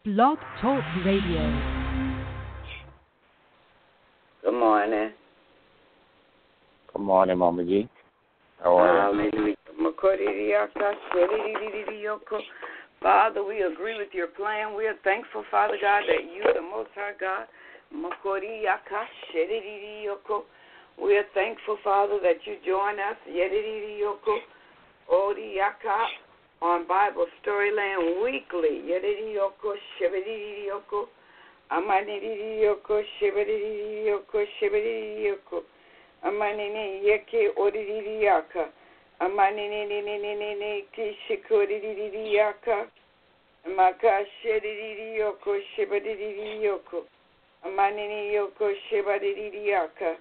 Blog Talk Radio. Good morning. Good morning, Mama G. How are you? Father, we agree with your plan. We are thankful, Father God, that you, the Most High God, we are thankful, Father, that you join us on Bible Storyland weekly. Amanene yeke oririyaka. Amanene kishikoririyaka. Makashiririyoko shibaririyoko. Amanene yoko shibaririyaka.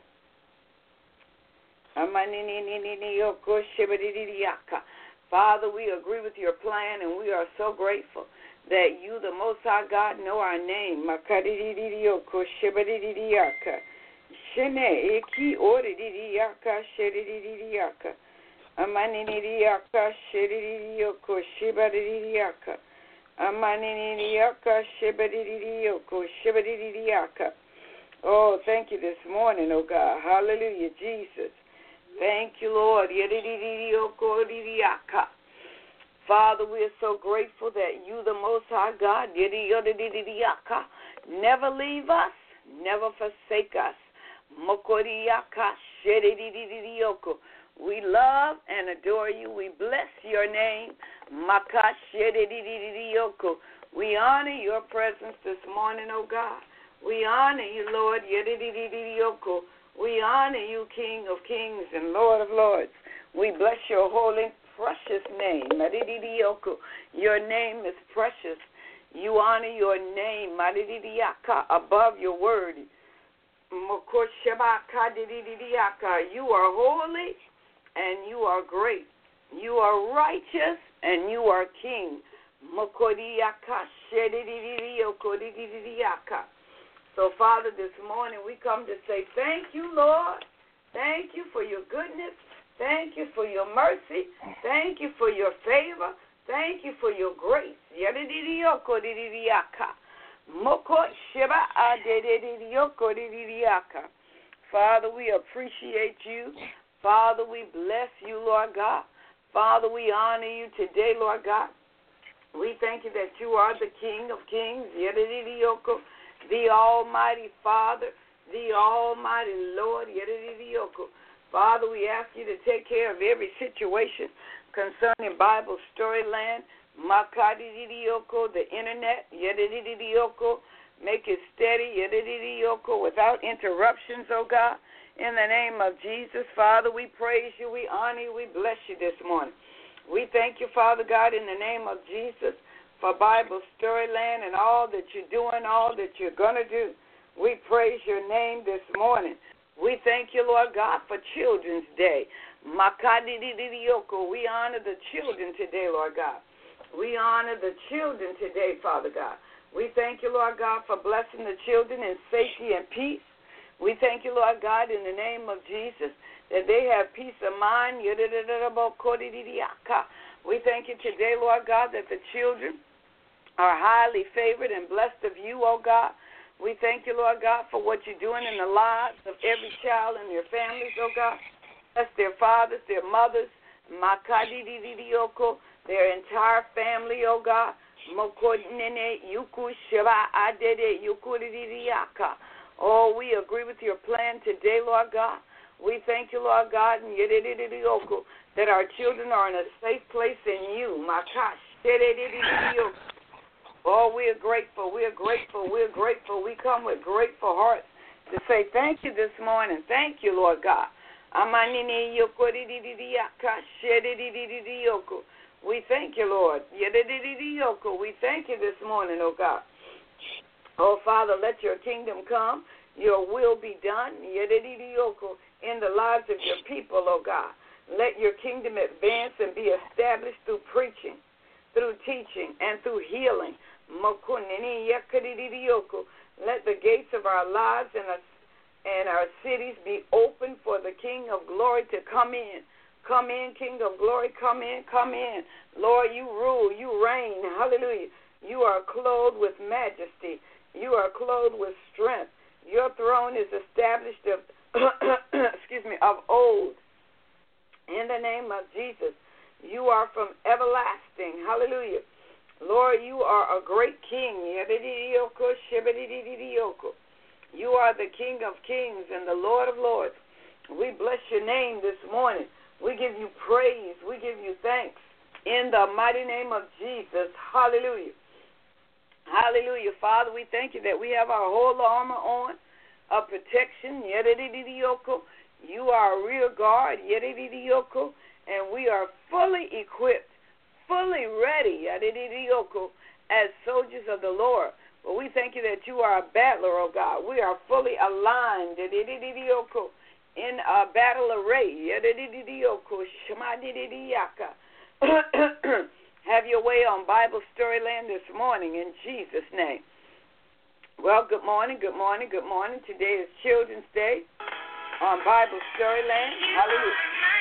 Amanene yoko shibaririyaka. Father, we agree with your plan, and we are so grateful that you, the Most High God, know our name. Makaririyoko shibaririyaka. Shene eki oririyaka shiririyaka. Amaniniyaka shiririyoko shibaririyaka. Amaniniyaka shibaririyoko shibaririyaka. Oh, thank you this morning, oh God. Hallelujah, Jesus. Thank you, Lord. Yiririyoko ririyaka. Father, we are so grateful that you, the Most High God, yiririyaka, never leave us, never forsake us. Mokoriyaka shedidididiyoko. We love and adore you. We bless your name. Maka shedidididiyoko. We honor your presence this morning, oh God. We honor you, Lord. Yedidididiyoko. We honor you, King of kings and Lord of lords. We bless your holy, precious name. Madididiyoko. Your name is precious. You honor your name, Madididiyaka, above your word. You are holy and you are great. You are righteous and you are king. So, Father, this morning we come to say thank you, Lord. Thank you for your goodness. Thank you for your mercy. Thank you for your favor. Thank you for your grace. Father, we appreciate you. Father, we bless you, Lord God. Father, we honor you today, Lord God. We thank you that you are the King of kings, the Almighty Father, the Almighty Lord. Father, we ask you to take care of every situation concerning Bible Storyland, the internet, make it steady, without interruptions, oh God. In the name of Jesus, Father, we praise you, we honor you, we bless you this morning. We thank you, Father God, in the name of Jesus, for Bible Storyland and all that you're doing, all that you're going to do. We praise your name this morning. We thank you, Lord God, for Children's Day. We honor the children today, Lord God. We honor the children today, Father God. We thank you, Lord God, for blessing the children in safety and peace. We thank you, Lord God, in the name of Jesus, that they have peace of mind. We thank you today, Lord God, that the children are highly favored and blessed of you, oh God. We thank you, Lord God, for what you're doing in the lives of every child and their families, oh God. Bless their fathers, their mothers, their entire family, oh God. Oh, we agree with your plan today, Lord God. We thank you, Lord God, that our children are in a safe place in you. Oh, we are grateful. We are grateful. We are grateful. We come with grateful hearts to say thank you this morning. Thank you, Lord God. We thank you, Lord. We thank you this morning, oh God. Oh, Father, let your kingdom come, your will be done, in the lives of your people, oh God. Let your kingdom advance and be established through preaching, through teaching, and through healing. Let the gates of our lives and our cities be open for the King of glory to come in. Come in, King of glory, come in, come in. Lord, you rule, you reign, hallelujah. You are clothed with majesty. You are clothed with strength. Your throne is established of, of old. In the name of Jesus, you are from everlasting. Hallelujah. Lord, you are a great king. You are the King of kings and the Lord of lords. We bless your name this morning. We give you praise. We give you thanks. In the mighty name of Jesus. Hallelujah. Hallelujah. Father, we thank you that we have our whole armor on of protection. You are a rear guard. And we are fully equipped, fully ready as soldiers of the Lord. But we thank you that you are a battler, oh God. We are fully aligned in a battle array. Have your way on Bible Storyland this morning in Jesus' name. Well, good morning, good morning, good morning. Today is Children's Day on Bible Storyland. Hallelujah.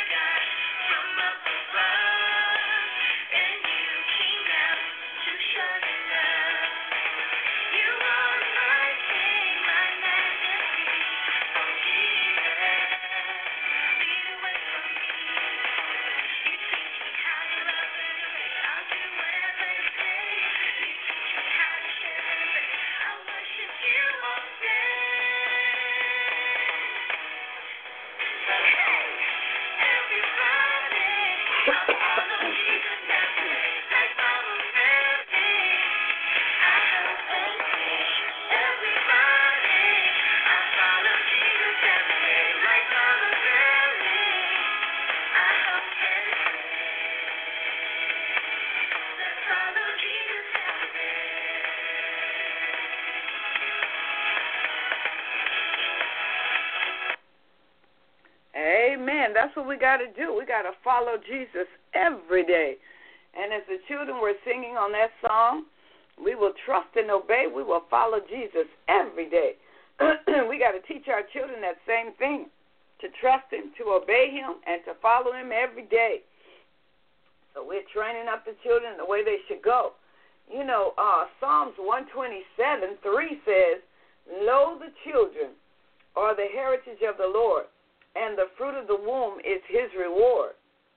Amen. That's what we got to do. We got to follow Jesus every day. And as the children were singing on that song, we will trust and obey. We will follow Jesus every day. We got to teach our children that same thing, to trust him, to obey him, and to follow him every day. So we're training up the children the way they should go. You know, Psalms 127:3 says, "Lo, the children are the heritage of the Lord, and the fruit of the womb is his reward."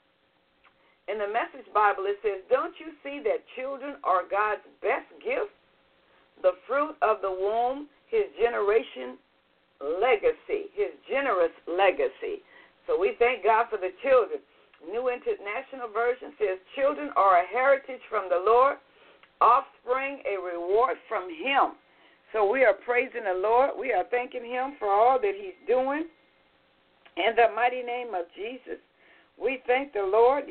In the Message Bible, it says, "Don't you see that children are God's best gift? The fruit of the womb, his generation legacy, his generous legacy." So we thank God for the children. New International Version says, "Children are a heritage from the Lord, offspring a reward from him." So we are praising the Lord. We are thanking him for all that he's doing. In the mighty name of Jesus, we thank the Lord.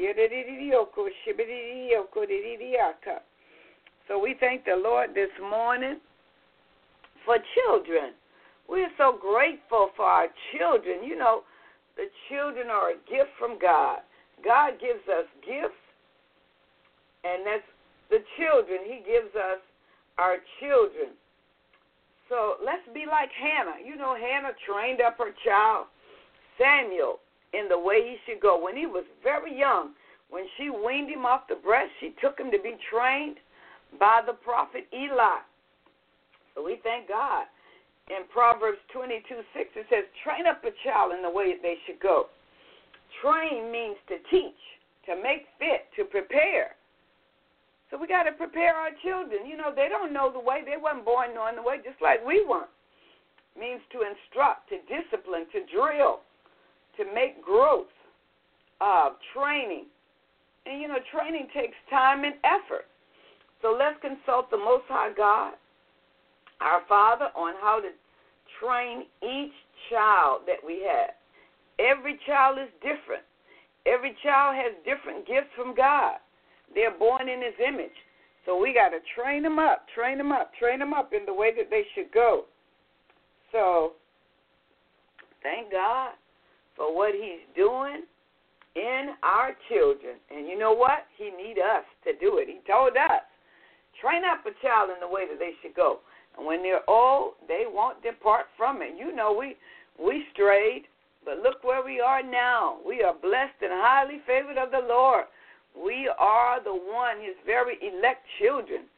So we thank the Lord this morning for children. We're so grateful for our children. You know, the children are a gift from God. God gives us gifts, and that's the children. He gives us our children. So let's be like Hannah. You know, Hannah trained up her child, Samuel, in the way he should go. When he was very young, when she weaned him off the breast, she took him to be trained by the prophet Eli. So we thank God. In Proverbs 22:6, it says, "Train up a child in the way they should go." Train means to teach, to make fit, to prepare. So we got to prepare our children. You know, they don't know the way. They weren't born knowing the way, just like we weren't. It means to instruct, to discipline, to drill, to make growth, training. And, you know, training takes time and effort. So let's consult the Most High God, our Father, on how to train each child that we have. Every child is different. Every child has different gifts from God. They're born in his image. So we got to train them up in the way that they should go. So thank God for what he's doing in our children. And you know what? He needs us to do it. He told us, train up a child in the way that they should go. And when they're old, they won't depart from it. You know, we strayed, but look where we are now. We are blessed and highly favored of the Lord. We are the one, his very elect children.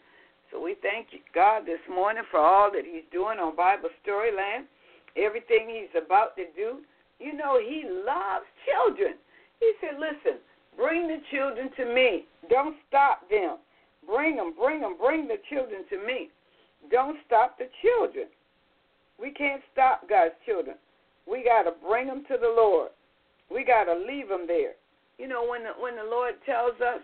So we thank God this morning for all that he's doing on Bible Storyland, everything he's about to do. You know, he loves children. He said, listen, bring the children to me. Don't stop them. Bring them, bring the children to me. Don't stop the children. We can't stop God's children. We got to bring them to the Lord. We got to leave them there. You know, when the Lord tells us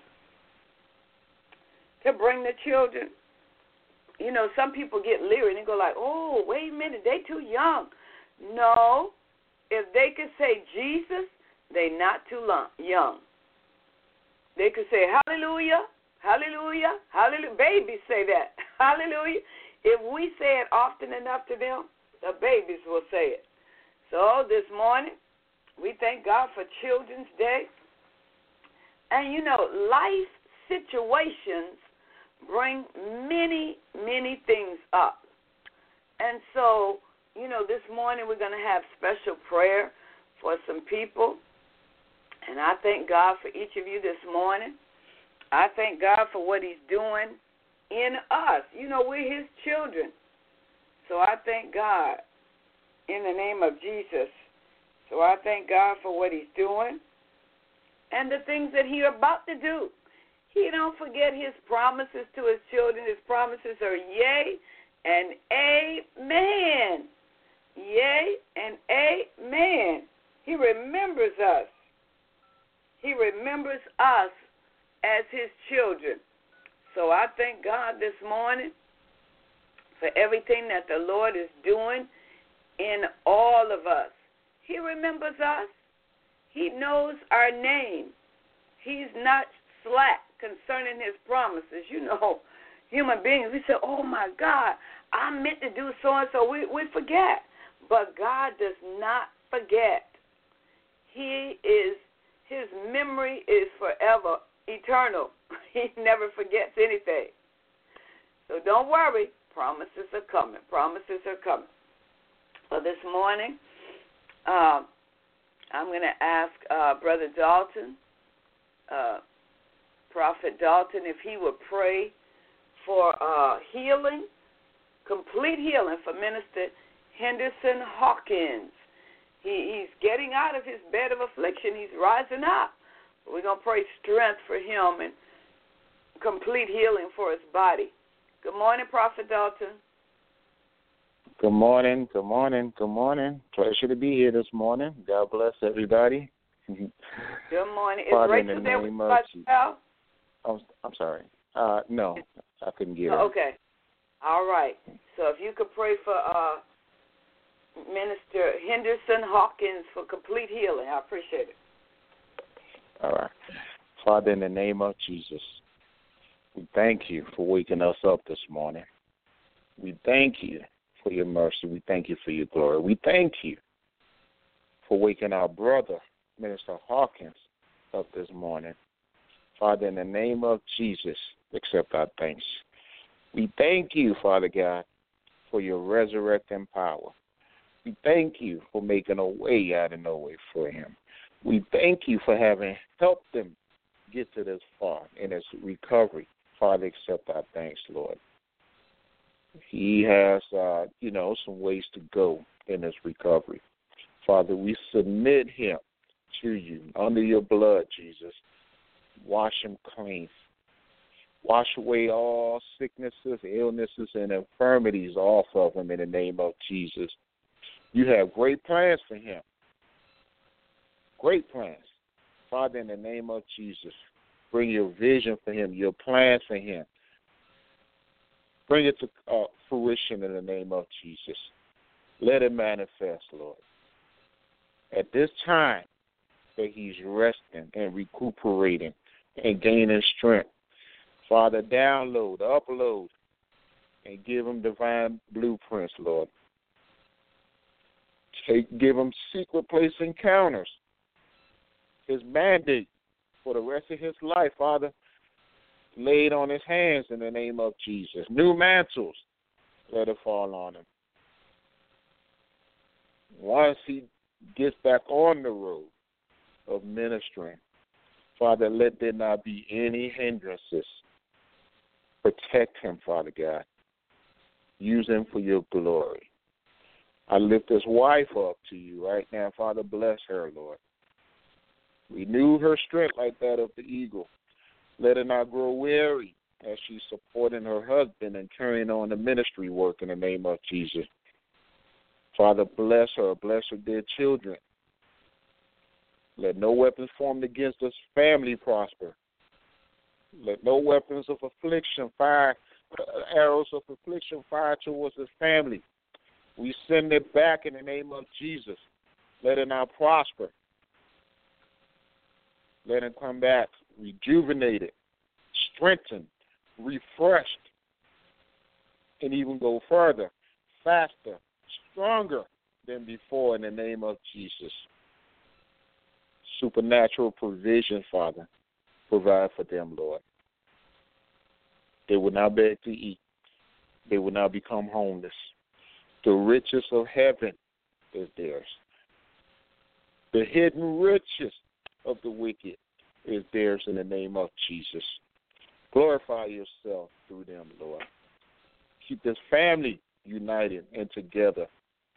to bring the children, you know, some people get leery and they go like, oh, wait a minute, they too young. No, if they could say Jesus, they not too young. They could say hallelujah, hallelujah, hallelujah. Babies say that, hallelujah. If we say it often enough to them, the babies will say it. So this morning, we thank God for Children's Day. And, you know, life situations bring many, many things up. And so, you know, this morning we're going to have special prayer for some people. And I thank God for each of you this morning. I thank God for what he's doing in us. You know, we're his children. So I thank God in the name of Jesus. So I thank God for what he's doing and the things that he's about to do. He don't forget his promises to his children. His promises are yea and amen. Yea and amen. He remembers us. He remembers us as his children. So I thank God this morning for everything that the Lord is doing in all of us. He remembers us. He knows our name. He's not slack concerning his promises. You know, human beings, we say, oh, my God, I meant to do so-and-so. We forget. But God does not forget. His memory is forever eternal. He never forgets anything. So don't worry. Promises are coming. Promises are coming. Well, this morning, I'm going to ask Brother Dalton, Prophet Dalton, if he would pray for healing, complete healing for Minister Henderson Hawkins. He's getting out of his bed of affliction. He's rising up. We're going to pray strength for him and complete healing for his body. Good morning, Prophet Dalton. Good morning, good morning, good morning. Pleasure to be here this morning. God bless everybody. Good morning. Is Father, Rachel there with us? I'm sorry. No, I couldn't get her. Okay. All right. So if you could pray for Minister Henderson Hawkins for complete healing, I appreciate it. All right. Father, in the name of Jesus, we thank you for waking us up this morning. We thank you for your mercy. We thank you for your glory. We thank you for waking our brother, Minister Hawkins, up this morning. Father, in the name of Jesus, accept our thanks. We thank you, Father God, for your resurrecting power. We thank you for making a way out of no way for him. We thank you for having helped him get to this far in his recovery. Father, accept our thanks, Lord. He has, some ways to go in his recovery. Father, we submit him to you under your blood, Jesus. Wash him clean. Wash away all sicknesses, illnesses, and infirmities off of him in the name of Jesus. You have great plans for him. Great plans. Father, in the name of Jesus, bring your vision for him, your plan for him. Bring it to fruition in the name of Jesus. Let it manifest, Lord. At this time that he's resting and recuperating and gaining strength, Father, download, upload, and give him divine blueprints, Lord. Give him secret place encounters. His mandate for the rest of his life, Father, laid on his hands in the name of Jesus. New mantles, let it fall on him. Once he gets back on the road of ministering, Father, let there not be any hindrances. Protect him, Father God. Use him for your glory. I lift his wife up to you right now. Father, bless her, Lord. Renew her strength like that of the eagle. Let her not grow weary as she's supporting her husband and carrying on the ministry work in the name of Jesus. Father, bless her dear children. Let no weapons formed against us family prosper. Let no weapons of affliction fire, arrows of affliction fire towards his family. We send it back in the name of Jesus. Let it not prosper. Let him come back rejuvenated, strengthened, refreshed, and even go further, faster, stronger than before in the name of Jesus. Supernatural provision, Father, provide for them, Lord. They will not beg to eat. They will not become homeless. The riches of heaven is theirs. The hidden riches of the wicked is theirs in the name of Jesus. Glorify yourself through them, Lord. Keep this family united and together.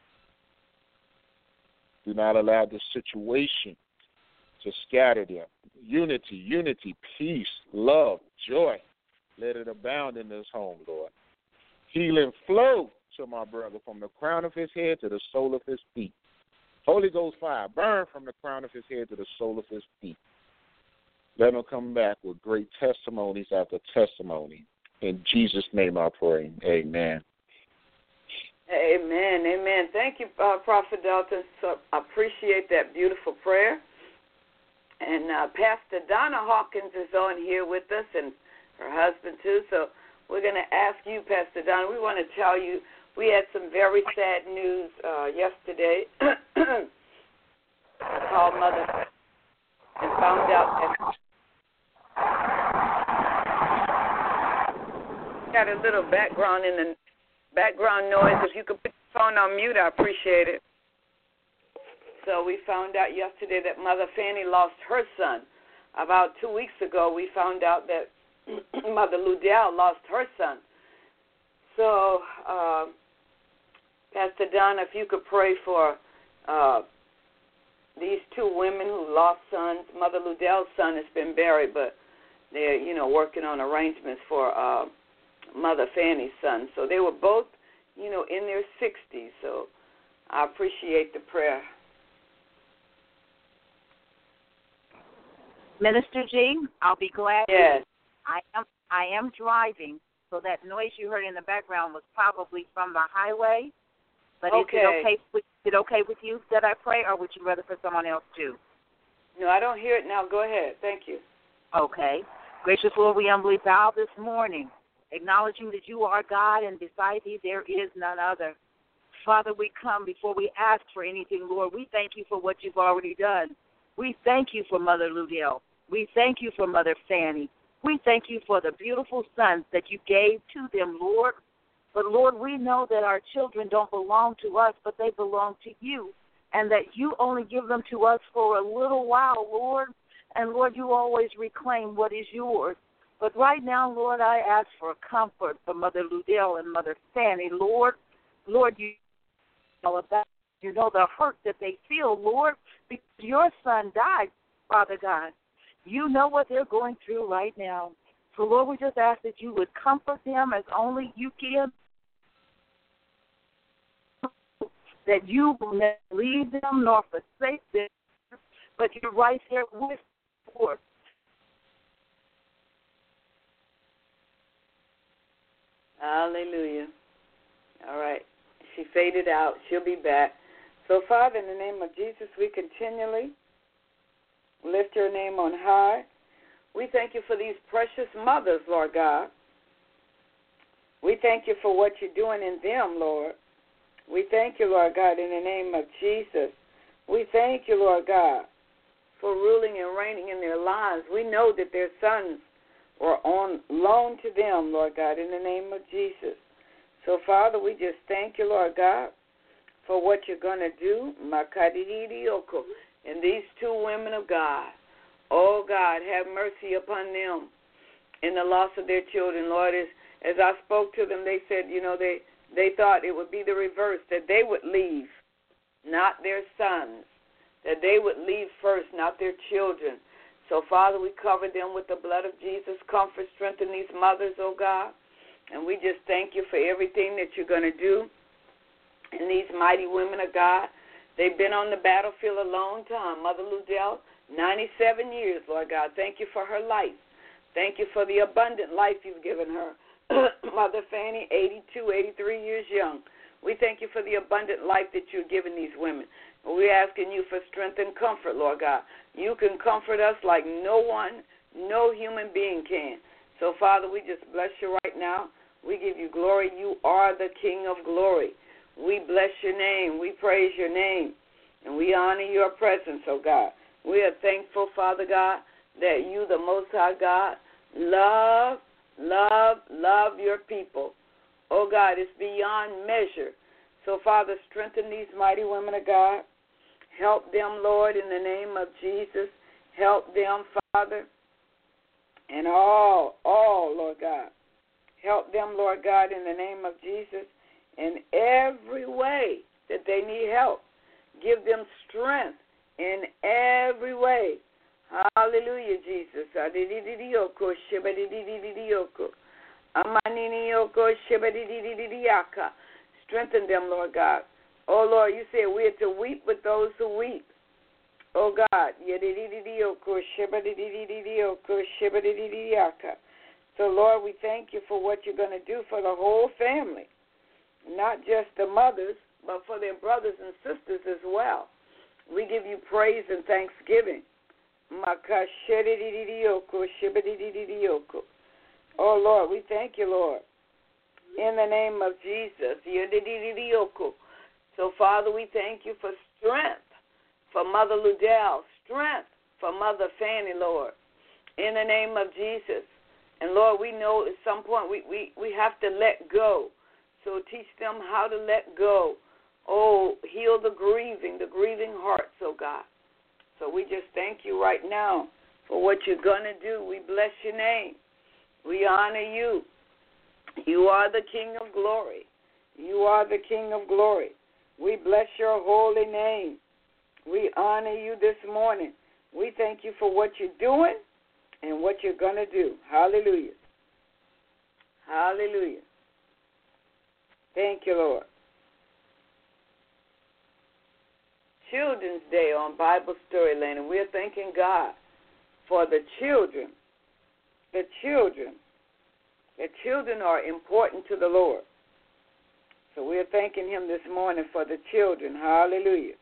Do not allow this situation to scatter them. Unity, peace, love, joy. Let it abound in this home, Lord. Healing flow to my brother from the crown of his head to the sole of his feet. Holy Ghost fire, burn from the crown of his head to the sole of his feet. Let him come back with great testimonies after testimony. In Jesus' name I pray. Amen. Amen. Amen. Thank you, Prophet Dalton. So I appreciate that beautiful prayer. And Pastor Donna Hawkins is on here with us, and her husband too. So we're going to ask you, Pastor Donna, we want to tell you we had some very sad news yesterday. I called Mother and found out that got a little background noise. If you could put your phone on mute, I appreciate it. So we found out yesterday that Mother Fanny lost her son. About 2 weeks ago, we found out that Mother Ludell lost her son. So, Pastor Donna, if you could pray for these two women who lost sons. Mother Ludell's son has been buried, but they're, working on arrangements for Mother Fanny's son. So they were both, in their 60s. So I appreciate the prayer. Minister G, I'll be glad. Yes. I am driving, so that noise you heard in the background was probably from the highway. But okay. Is it okay with you that I pray, or would you rather for someone else to? No, I don't hear it now. Go ahead. Thank you. Okay. Gracious Lord, we humbly bow this morning, acknowledging that you are God, and beside thee there is none other. Father, we come before we ask for anything, Lord. We thank you for what you've already done. We thank you for Mother Ludell. We thank you for Mother Fanny. We thank you for the beautiful sons that you gave to them, Lord. But, Lord, we know that our children don't belong to us, but they belong to you, and that you only give them to us for a little while, Lord. And, Lord, you always reclaim what is yours. But right now, Lord, I ask for comfort for Mother Ludell and Mother Fanny, Lord. Lord, you know about, you know the hurt that they feel, Lord, because your son died, Father God. You know what they're going through right now. So, Lord, we just ask that you would comfort them as only you can, that you will never leave them nor forsake them, but you're right there with them, Lord. Hallelujah. All right. She faded out. She'll be back. So, Father, in the name of Jesus, we continually lift your name on high. We thank you for these precious mothers, Lord God. We thank you for what you're doing in them, Lord. We thank you, Lord God, in the name of Jesus. We thank you, Lord God, for ruling and reigning in their lives. We know that their sons were on loan to them, Lord God, in the name of Jesus. So, Father, we just thank you, Lord God, for what you're going to do. And these two women of God, oh, God, have mercy upon them in the loss of their children. Lord, as I spoke to them, they said, they thought it would be the reverse, that they would leave, not their sons, that they would leave first, not their children. So, Father, we cover them with the blood of Jesus. Comfort, strengthen these mothers, oh God. And we just thank you for everything that you're going to do in these mighty women of God. They've been on the battlefield a long time. Mother Ludell, 97 years, Lord God. Thank you for her life. Thank you for the abundant life you've given her. Mother Fanny, 82, 83 years young. We thank you for the abundant life that you're giving these women. We're asking you for strength and comfort, Lord God. You can comfort us like no human being can. So, Father, we just bless you right now. We give you glory. You are the King of glory. We bless your name. We praise your name. And we honor your presence, oh God. We are thankful, Father God, that you, the Most High God, love your people. Oh God, it's beyond measure. So, Father, strengthen these mighty women of God. Help them, Lord, in the name of Jesus. Help them, Father, and all, Lord God. Help them, Lord God, in the name of Jesus, in every way that they need help. Give them strength in every way. Hallelujah, Jesus. Strengthen them, Lord God. Oh, Lord, you said we are to weep with those who weep. Oh, God. So, Lord, we thank you for what you're going to do for the whole family, not just the mothers, but for their brothers and sisters as well. We give you praise and thanksgiving. Oh, Lord, we thank you, Lord, in the name of Jesus. So, Father, we thank you for strength for Mother Ludell, strength for Mother Fanny, Lord, in the name of Jesus. And, Lord, we know at some point we have to let go. So teach them how to let go. Oh, heal the grieving hearts, oh God. So we just thank you right now for what you're going to do. We bless your name. We honor you. You are the King of glory. You are the King of glory. We bless your holy name. We honor you this morning. We thank you for what you're doing and what you're going to do. Hallelujah. Hallelujah. Thank you, Lord. Children's Day on Bible Storyland, and we're thanking God for the children. The children. The children are important to the Lord. So we're thanking him this morning for the children. Hallelujah.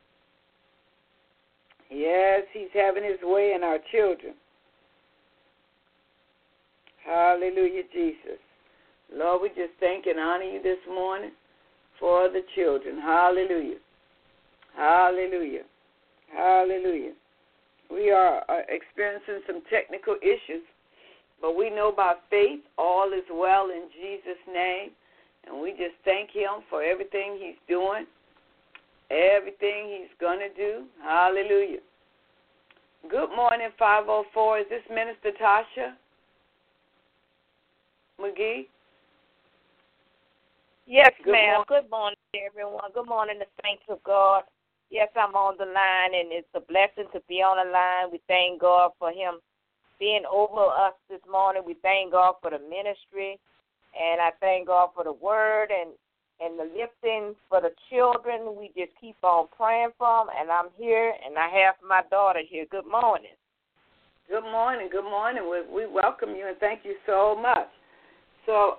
Yes, he's having his way in our children. Hallelujah, Jesus. Lord, we just thank and honor you this morning for the children. Hallelujah. Hallelujah. Hallelujah. We are experiencing some technical issues, but we know by faith all is well in Jesus' name, and we just thank him for everything he's doing, everything he's going to do. Hallelujah. Good morning, 504. Is this Minister Tasha McGee? Yes, ma'am. Good morning, everyone. Good morning, the saints of God. Yes, I'm on the line, and it's a blessing to be on the line. We thank God for him being over us this morning. We thank God for the ministry, and I thank God for the word and the lifting for the children. We just keep on praying for them, and I'm here, and I have my daughter here. Good morning. Good morning. Good morning. We welcome you, and thank you so much. So,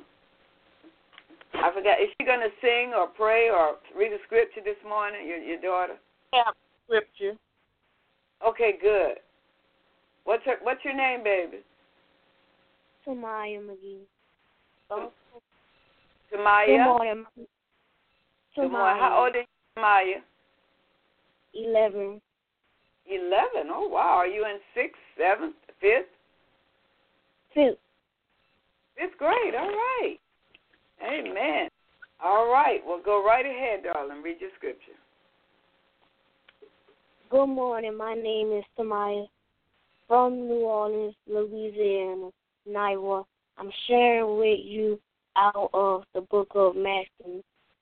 I forgot, is she going to sing or pray or read a scripture this morning, your daughter? Yeah, scripture. Okay, good. What's your name, baby? Tamaya McGee. Oh. Tamaya? Good morning. Good morning. How old is Tamaya? 11. 11? Oh, wow. Are you in 6th, 7th, 5th? 5th. 5th grade. All right. Amen. All right. Well, go right ahead, darling. Read your scripture. Good morning. My name is Tamaya from New Orleans, Louisiana, Niwa. I'm sharing with you out of the book of Matthew.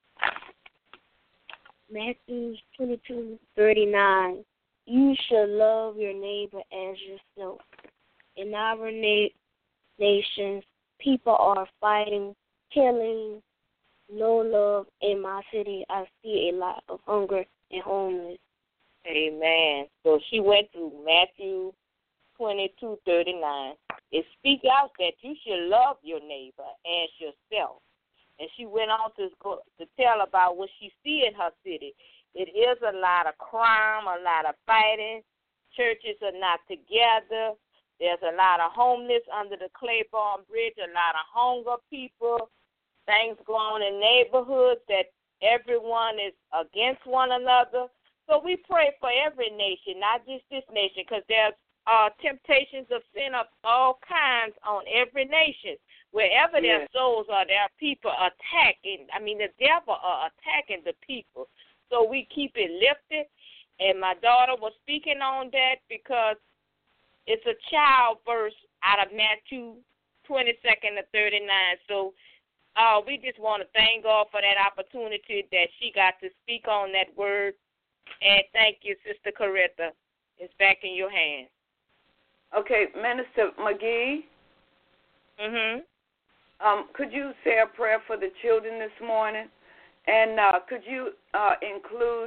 Matthew 22:39. You shall love your neighbor as yourself. In our nations, people are fighting, killing, no love. In my city, I see a lot of hunger and homeless. Amen. So she went through Matthew 22:39. It speak out that you should love your neighbor as yourself. And she went on to tell about what she see in her city. It is a lot of crime, a lot of fighting. Churches are not together. There's a lot of homeless under the Claiborne Bridge, a lot of hunger people. Things go on in neighborhoods that everyone is against one another. So we pray for every nation, not just this nation, because there's temptations of sin of all kinds on every nation. Wherever their souls are, there are people attacking. I mean, the devil are attacking the people. So we keep it lifted. And my daughter was speaking on that because it's a child verse out of Matthew 22:39. So we just want to thank God for that opportunity that she got to speak on that word. And thank you, Sister Coretta. It's back in your hands. Okay, Minister McGee. Could you say a prayer for the children this morning? And could you include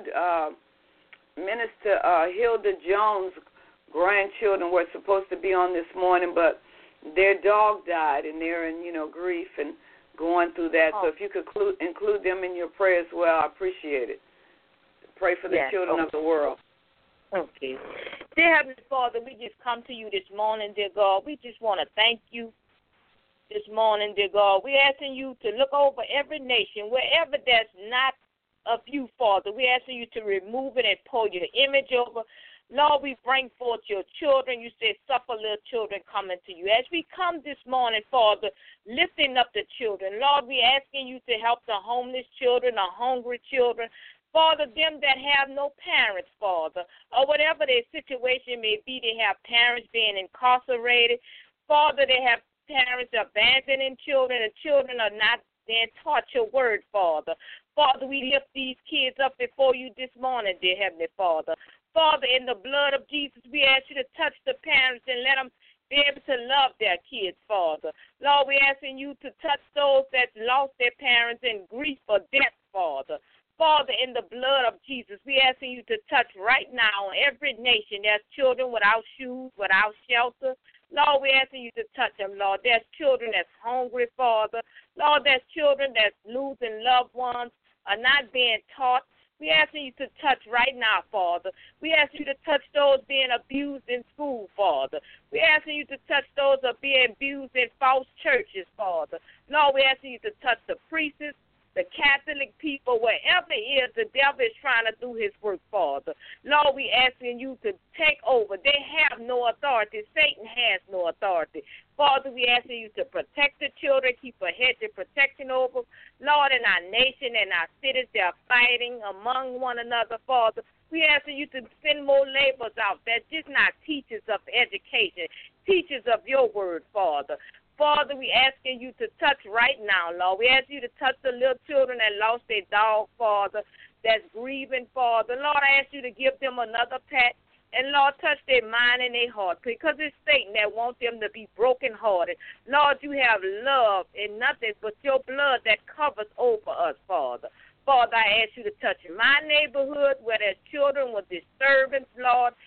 Minister Hilda Jones' grandchildren were supposed to be on this morning, but their dog died, and they're in, grief and going through that. So if you could include them in your prayer as well, I appreciate it. Pray for the children of the world. Okay. Dear Heavenly Father, we just come to you this morning, dear God. We just want to thank you this morning, dear God. We're asking you to look over every nation, wherever there's not of you, Father. We're asking you to remove it and pull your image over. Lord, we bring forth your children. You said, suffer little children coming to you. As we come this morning, Father, lifting up the children, Lord, we're asking you to help the homeless children, the hungry children, Father, them that have no parents, Father, or whatever their situation may be, they have parents being incarcerated. Father, they have parents abandoning children, and children are not being taught your word, Father. Father, we lift these kids up before you this morning, dear Heavenly Father. Father, in the blood of Jesus, we ask you to touch the parents and let them be able to love their kids, Father. Lord, we're asking you to touch those that lost their parents in grief or death, Father. Father, in the blood of Jesus, we're asking you to touch right now in every nation. There's children without shoes, without shelter. Lord, we're asking you to touch them, Lord. There's children that's hungry, Father. Lord, there's children that's losing loved ones, are not being taught. We're asking you to touch right now, Father. We ask you to touch those being abused in school, Father. We're asking you to touch those that are being abused in false churches, Father. Lord, we're asking you to touch the priests, the Catholic people, wherever it is, the devil is trying to do his work, Father. Lord, we asking you to take over. They have no authority. Satan has no authority. Father, we asking you to protect the children, keep a hedge of protection over. Lord, in our nation and our cities, they are fighting among one another, Father. We asking you to send more laborers out that just not teachers of education, teachers of your word, Father. Father, we asking you to touch right now, Lord. We ask you to touch the little children that lost their dog, Father, that's grieving, Father. Lord, I ask you to give them another pet. And, Lord, touch their mind and their heart, because it's Satan that wants them to be brokenhearted. Lord, you have love and nothing but your blood that covers over us, Father. Father, I ask you to touch my neighborhood where there's children with disturbance, Lord.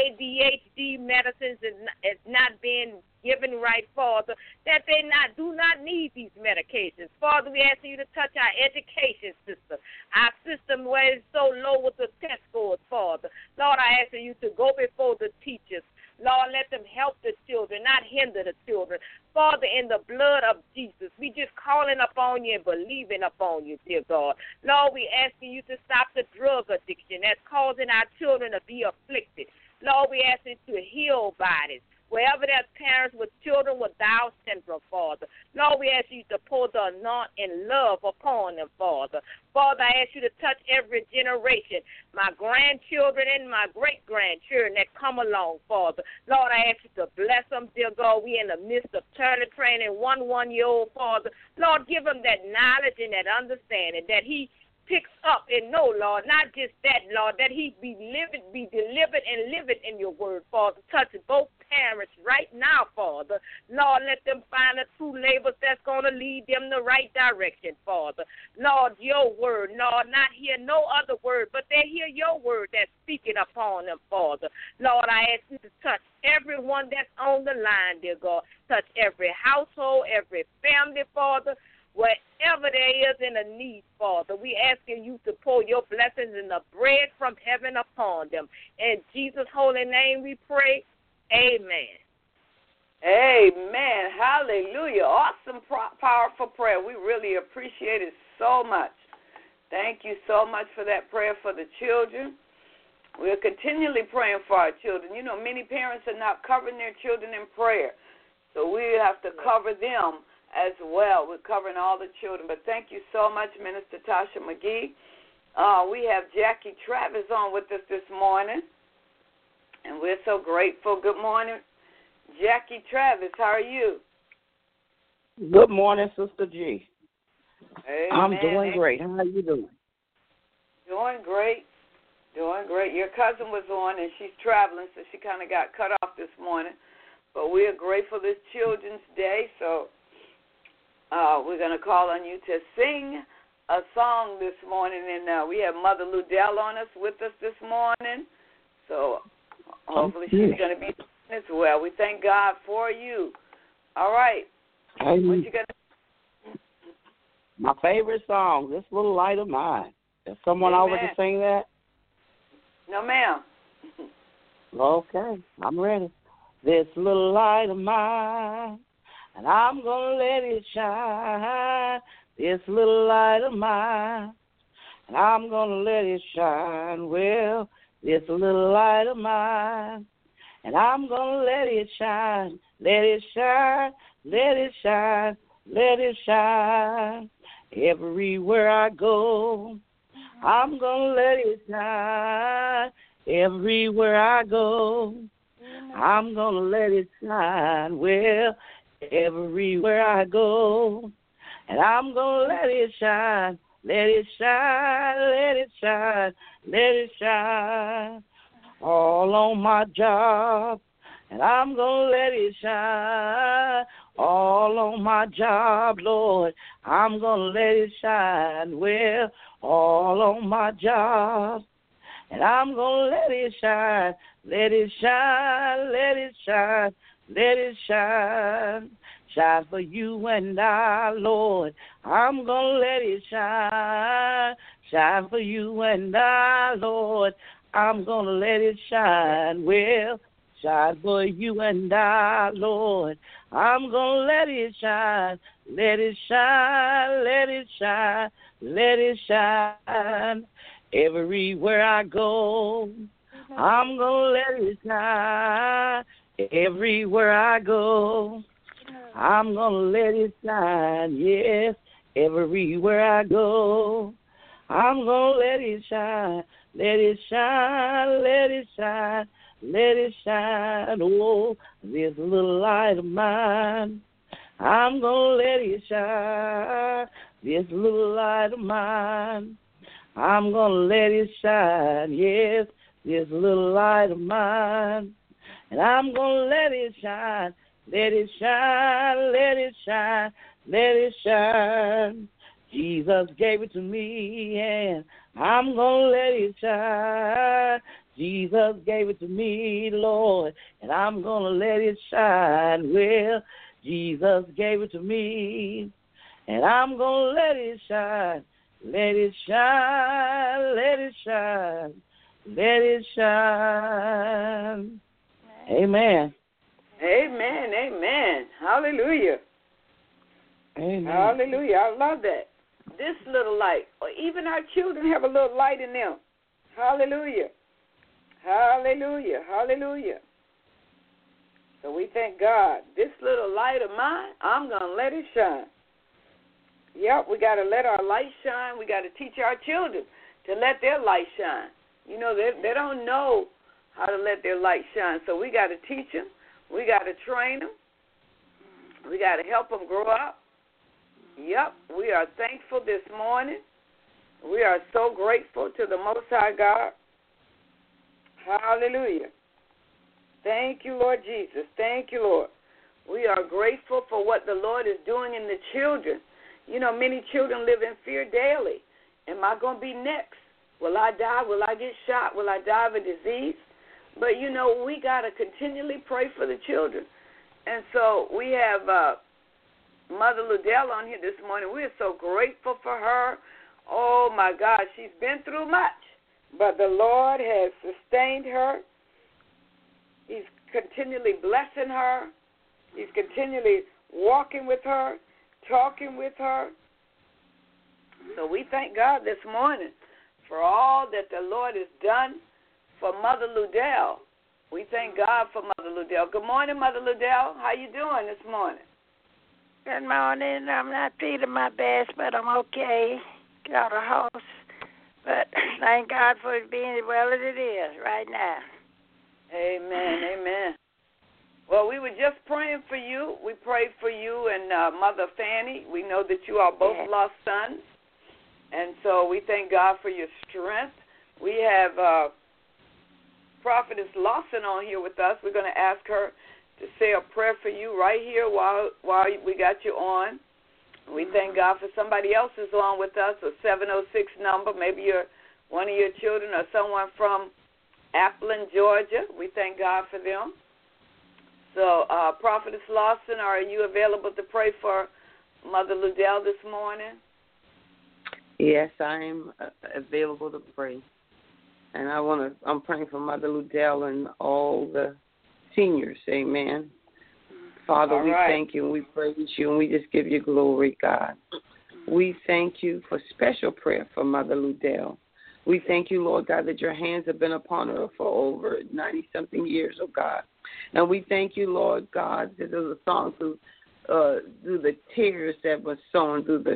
ADHD medicines is not being given right, Father, that they do not need these medications. Father, we ask you to touch our education system, our system where it's so low with the test scores, Father. Lord, I ask you to go before the teachers. Lord, let them help the children, not hinder the children. Father, in the blood of Jesus, we just calling upon you and believing upon you, dear God. Lord, we asking you to stop the drug addiction that's causing our children to be afflicted. Lord, we ask you to heal bodies. Wherever there's parents with children with Down syndrome, Father. Lord, we ask you to pour the anointing and love upon them, Father. Father, I ask you to touch every generation, my grandchildren and my great-grandchildren that come along, Father. Lord, I ask you to bless them, dear God. We in the midst of turning, training 1-1-year-old, Father. Lord, give him that knowledge and that understanding that he picks up and know, Lord, not just that, Lord, that he be delivered and live it in your word, Father. Touch both parents right now, Father. Lord, let them find the true labors that's going to lead them the right direction, Father. Lord, your word, Lord, not hear no other word, but they hear your word that's speaking upon them, Father. Lord, I ask you to touch everyone that's on the line, dear God. Touch every household, every family, Father. Wherever there is in a need, Father, we asking you to pour your blessings and the bread from heaven upon them. In Jesus' holy name we pray. Amen. Amen. Hallelujah. Awesome, powerful prayer. We really appreciate it so much. Thank you so much for that prayer for the children. We're continually praying for our children. You know, many parents are not covering their children in prayer, so we have to cover them as well. We're covering all the children. But thank you so much, Minister Tasha McGee. We have Jackie Travis on with us this morning, and we're so grateful. Good morning, Jackie Travis. How are you? Good morning, Sister G. Amen. I'm doing great. How are you doing? Doing great. Doing great. Your cousin was on, and she's traveling, so she kind of got cut off this morning. But we are grateful this Children's Day, so we're going to call on you to sing a song this morning. And we have Mother Ludell on us with us this morning. So hopefully she's going to be as well. We thank God for you. All right. What you going to? My favorite song, This Little Light of Mine. Is someone over to sing that? No, ma'am. Okay, I'm ready. This little light of mine, and I'm going to let it shine. This little light of mine, and I'm going to let it shine. Well, this little light of mine, and I'm going to let it shine. Let it shine, let it shine, let it shine. Everywhere I go, I'm going to let it shine. Everywhere I go, I'm going to let it shine. Well, everywhere I go, and I'm going to let it shine. Let it shine, let it shine, let it shine. All on my job, and I'm going to let it shine. All on my job, Lord, I'm going to let it shine. Well, all on my job, and I'm going to let it shine. Let it shine, let it shine, let it shine. Shine for you and I, Lord. I'm going to let it shine. Shine for you and I, Lord. I'm going to let it shine. Well, shine for you and I, Lord. I'm going to let it shine. Let it shine, let it shine, let it shine. Everywhere I go, I'm going to let it shine. Everywhere I go, I'm going to let it shine. Yes, everywhere I go, I'm going to let it shine. Let it shine, let it shine, let it shine. Oh, this little light of mine, I'm going to let it shine. This little light of mine, I'm going to let it shine. Yes, this little light of mine, and I'm going to let it shine. Let it shine, let it shine, let it shine. Jesus gave it to me, and I'm going to let it shine. Jesus gave it to me, Lord, and I'm going to let it shine. Well, Jesus gave it to me, and I'm going to let it shine. Let it shine, let it shine, let it shine. Amen. Amen, amen. Hallelujah. Amen. Hallelujah. I love that. This little light, or even our children have a little light in them. Hallelujah. Hallelujah. Hallelujah. So we thank God. This little light of mine, I'm going to let it shine. Yep, we got to let our light shine. We got to teach our children to let their light shine. You know, they don't know how to let their light shine. So we got to teach them. We got to train them. We got to help them grow up. Yep, we are thankful this morning. We are so grateful to the Most High God. Hallelujah. Thank you, Lord Jesus. Thank you, Lord. We are grateful for what the Lord is doing in the children. You know, many children live in fear daily. Am I going to be next? Will I die? Will I get shot? Will I die of a disease? But, you know, we got to continually pray for the children. And so we have Mother Ludell on here this morning. We are so grateful for her. Oh, my God, she's been through much. But the Lord has sustained her. He's continually blessing her. He's continually walking with her, talking with her. So we thank God this morning for all that the Lord has done for Mother Ludell. We thank God for Mother Ludell. Good morning, Mother Ludell. How you doing this morning? Good morning. I'm not feeling my best, but I'm okay. Got a host. But thank God for it being as well as it is right now. Amen, amen. Well, we were just praying for you. We prayed for you and Mother Fanny. We know that you are both lost sons. And so we thank God for your strength. We have Prophetess Lawson on here with us. We're going to ask her to say a prayer for you right here while we got you on. We thank God for somebody else who's on with us, a 706 number. Maybe you're one of your children or someone from Appleton, Georgia. We thank God for them. So, Prophetess Lawson, are you available to pray for Mother Ludell this morning? Yes, I am available to pray. And I'm praying for Mother Ludell and all the seniors. Amen. Father, we thank you and we praise you and we just give you glory, God. We thank you for special prayer for Mother Ludell. We thank you, Lord God, that your hands have been upon her for over 90-something years, oh God. And we thank you, Lord God, that there's a song through the tears that were sown, through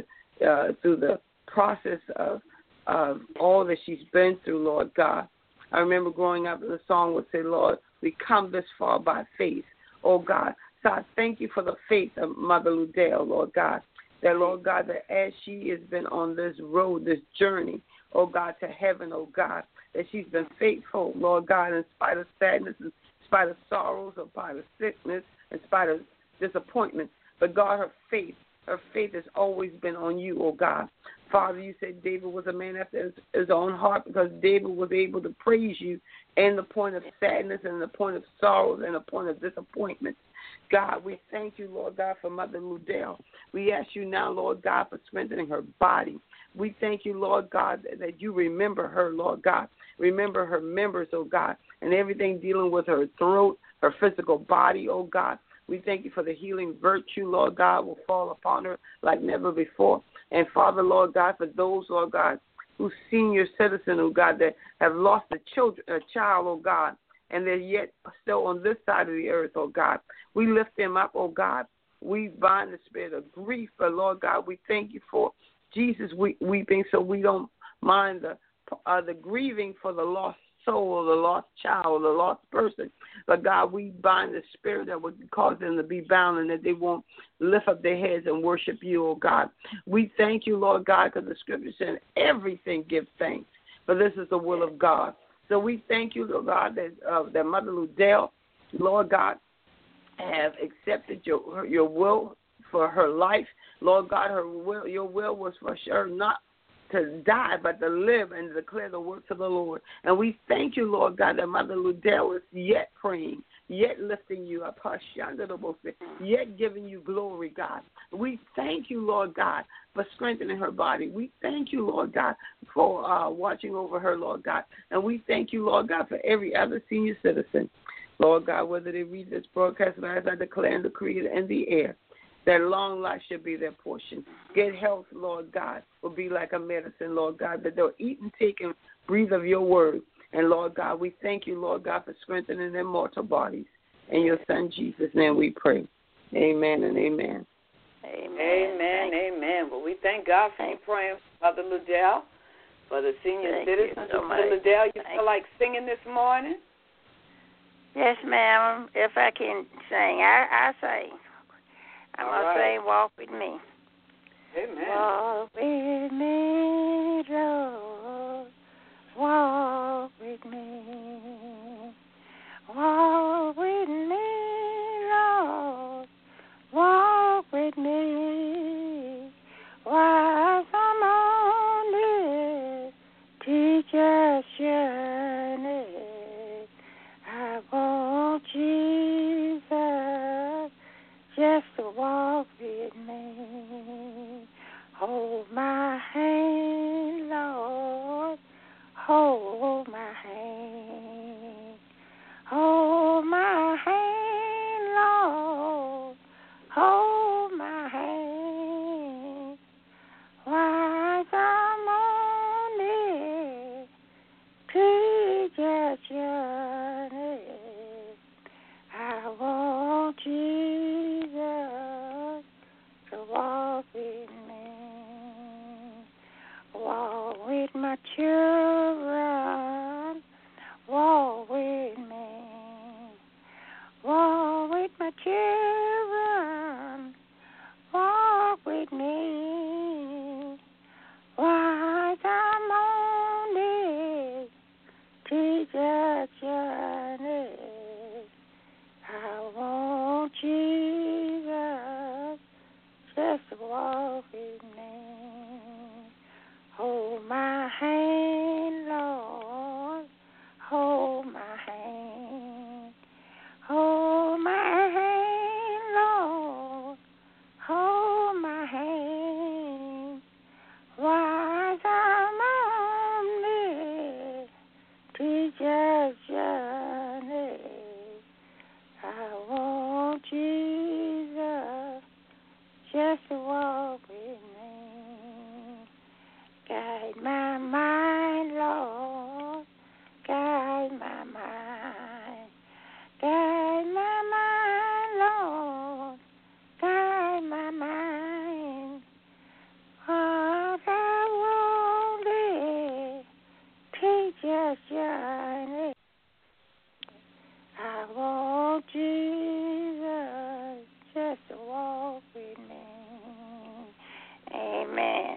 the process of all that she's been through, Lord God. I remember growing up, the song would say, Lord, we come this far by faith, oh God. So I thank you for the faith of Mother Ludell, Lord God, that, Lord God, that as she has been on this road, this journey, oh God, to heaven, oh God, that she's been faithful, Lord God, in spite of sadness, in spite of sorrows, in spite of sickness, in spite of disappointment. But God, her faith has always been on you, oh God. Father, you said David was a man after his own heart because David was able to praise you in the point of sadness and the point of sorrows and the point of disappointment. God, we thank you, Lord God, for Mother Ludell. We ask you now, Lord God, for strengthening her body. We thank you, Lord God, that you remember her, Lord God. Remember her members, oh God, and everything dealing with her throat, her physical body, oh God. We thank you for the healing virtue, Lord God, will fall upon her like never before. And Father, Lord God, for those, Lord God, who senior citizen, oh God, that have lost a child, oh God, and they're yet still on this side of the earth, oh God. We lift them up, oh God. We bind the spirit of grief, but Lord God, we thank you for Jesus weeping, so we don't mind the grieving for the lost soul or the lost child or the lost person. But God, we bind the spirit that would cause them to be bound and that they won't lift up their heads and worship you, oh God. We thank you, Lord God, because the scripture said everything give thanks, for this is the will of God. So we thank you, Lord God, that Mother Ludell, Lord God, have accepted your will for her life. Lord God, your will was for her not to die, but to live and declare the works of the Lord. And we thank you, Lord God, that Mother Ludell is yet praying, yet lifting you up, yet giving you glory, God. We thank you, Lord God, for strengthening her body. We thank you, Lord God, for watching over her, Lord God. And we thank you, Lord God, for every other senior citizen. Lord God, whether they read this broadcast, as I declare and decree it in the air, that long life should be their portion. Good health, Lord God, will be like a medicine, Lord God, that they'll eat and take and breathe of your word. And, Lord God, we thank you, Lord God, for strengthening their mortal bodies. In your Son Jesus' name we pray. Amen and amen. Amen, amen. Well, we thank God for you praying for Mother Ludell, for the senior citizens. So Mother Ludell, you feel like singing this morning? Yes, ma'am. If I can sing, I sing. I'm going to sing Walk With Me. Amen. Walk with me, Lord. Walk with me. Walk with me, Lord. Walk with me. While I'm on this teacher's journey, I want Jesus just to walk with me. Hold my hand, Lord. Hold my hand. Hold my hand, Lord. Hold my hand. While I'm on it, teacher's journey, I want Jesus to walk with me. Walk with my children. Walk with me. Walk with my children. Walk with me. While I'm on this teacher's journey, I want Jesus just to walk with me. Hold my hand, Lord. Hold my hand. Hold my hand, Lord. Hold my hand. While I'm on this teacher's journey, I want Jesus just to walk with me. Guide my mind, Lord. Guide my mind. Guide my mind, Lord. Guide my mind. What I want is teacher's journey. I want Jesus just to walk with me. Amen.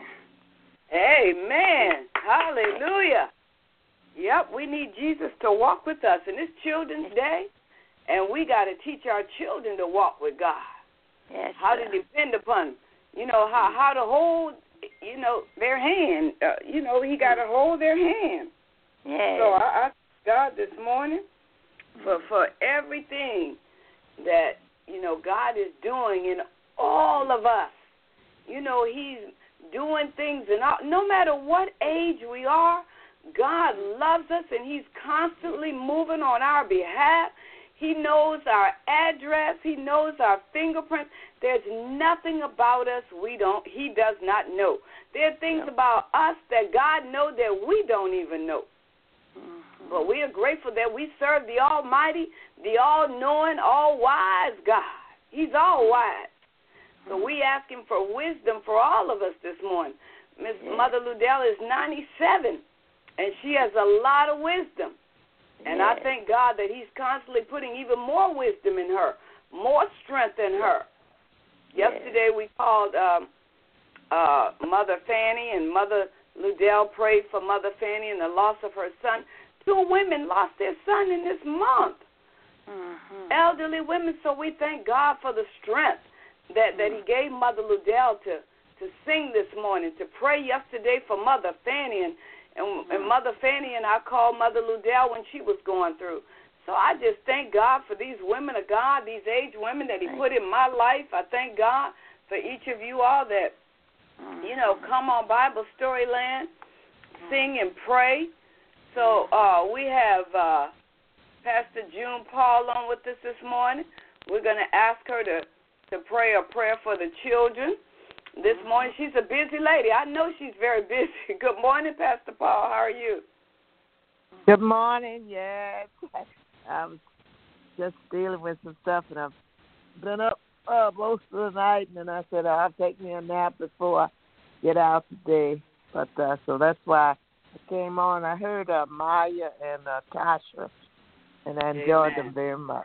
Amen. Hallelujah. Yep, we need Jesus to walk with us. And it's Children's Day, and we got to teach our children to walk with God. Yes, how to depend upon, how to hold, their hand. He got to hold their hand. Yes. So I ask God this morning for everything that, God is doing in all of us. He's doing things, and no matter what age we are, God loves us, and he's constantly moving on our behalf. He knows our address. He knows our fingerprint. There's nothing about us he does not know. There are things about us that God knows that we don't even know. Mm-hmm. But we are grateful that we serve the Almighty, the all-knowing, all-wise God. He's all-wise. So we ask him for wisdom for all of us this morning. Mother Ludell is 97, and she has a lot of wisdom. And I thank God that he's constantly putting even more wisdom in her, more strength in her. Yesterday we called Mother Fanny, and Mother Ludell prayed for Mother Fanny and the loss of her son. 2 women lost their son in this month, elderly women. So we thank God for the strength that he gave Mother Ludell to sing this morning, to pray yesterday for Mother Fanny. And Mother Fanny and I called Mother Ludell when she was going through. So I just thank God for these women of God, these aged women that he put in my life. I thank God for each of you all that, come on Bible Storyland, sing and pray. So we have Pastor June Paul on with us this morning. We're going to ask her to pray a prayer for the children this morning. She's a busy lady. I know she's very busy. Good morning, Pastor Paul. How are you? Good morning. Yes. just dealing with some stuff, and I've been up most of the night, and then I said I'll take me a nap before I get out today. But so that's why I came on. I heard Maya and Tasha, and I enjoyed them very much.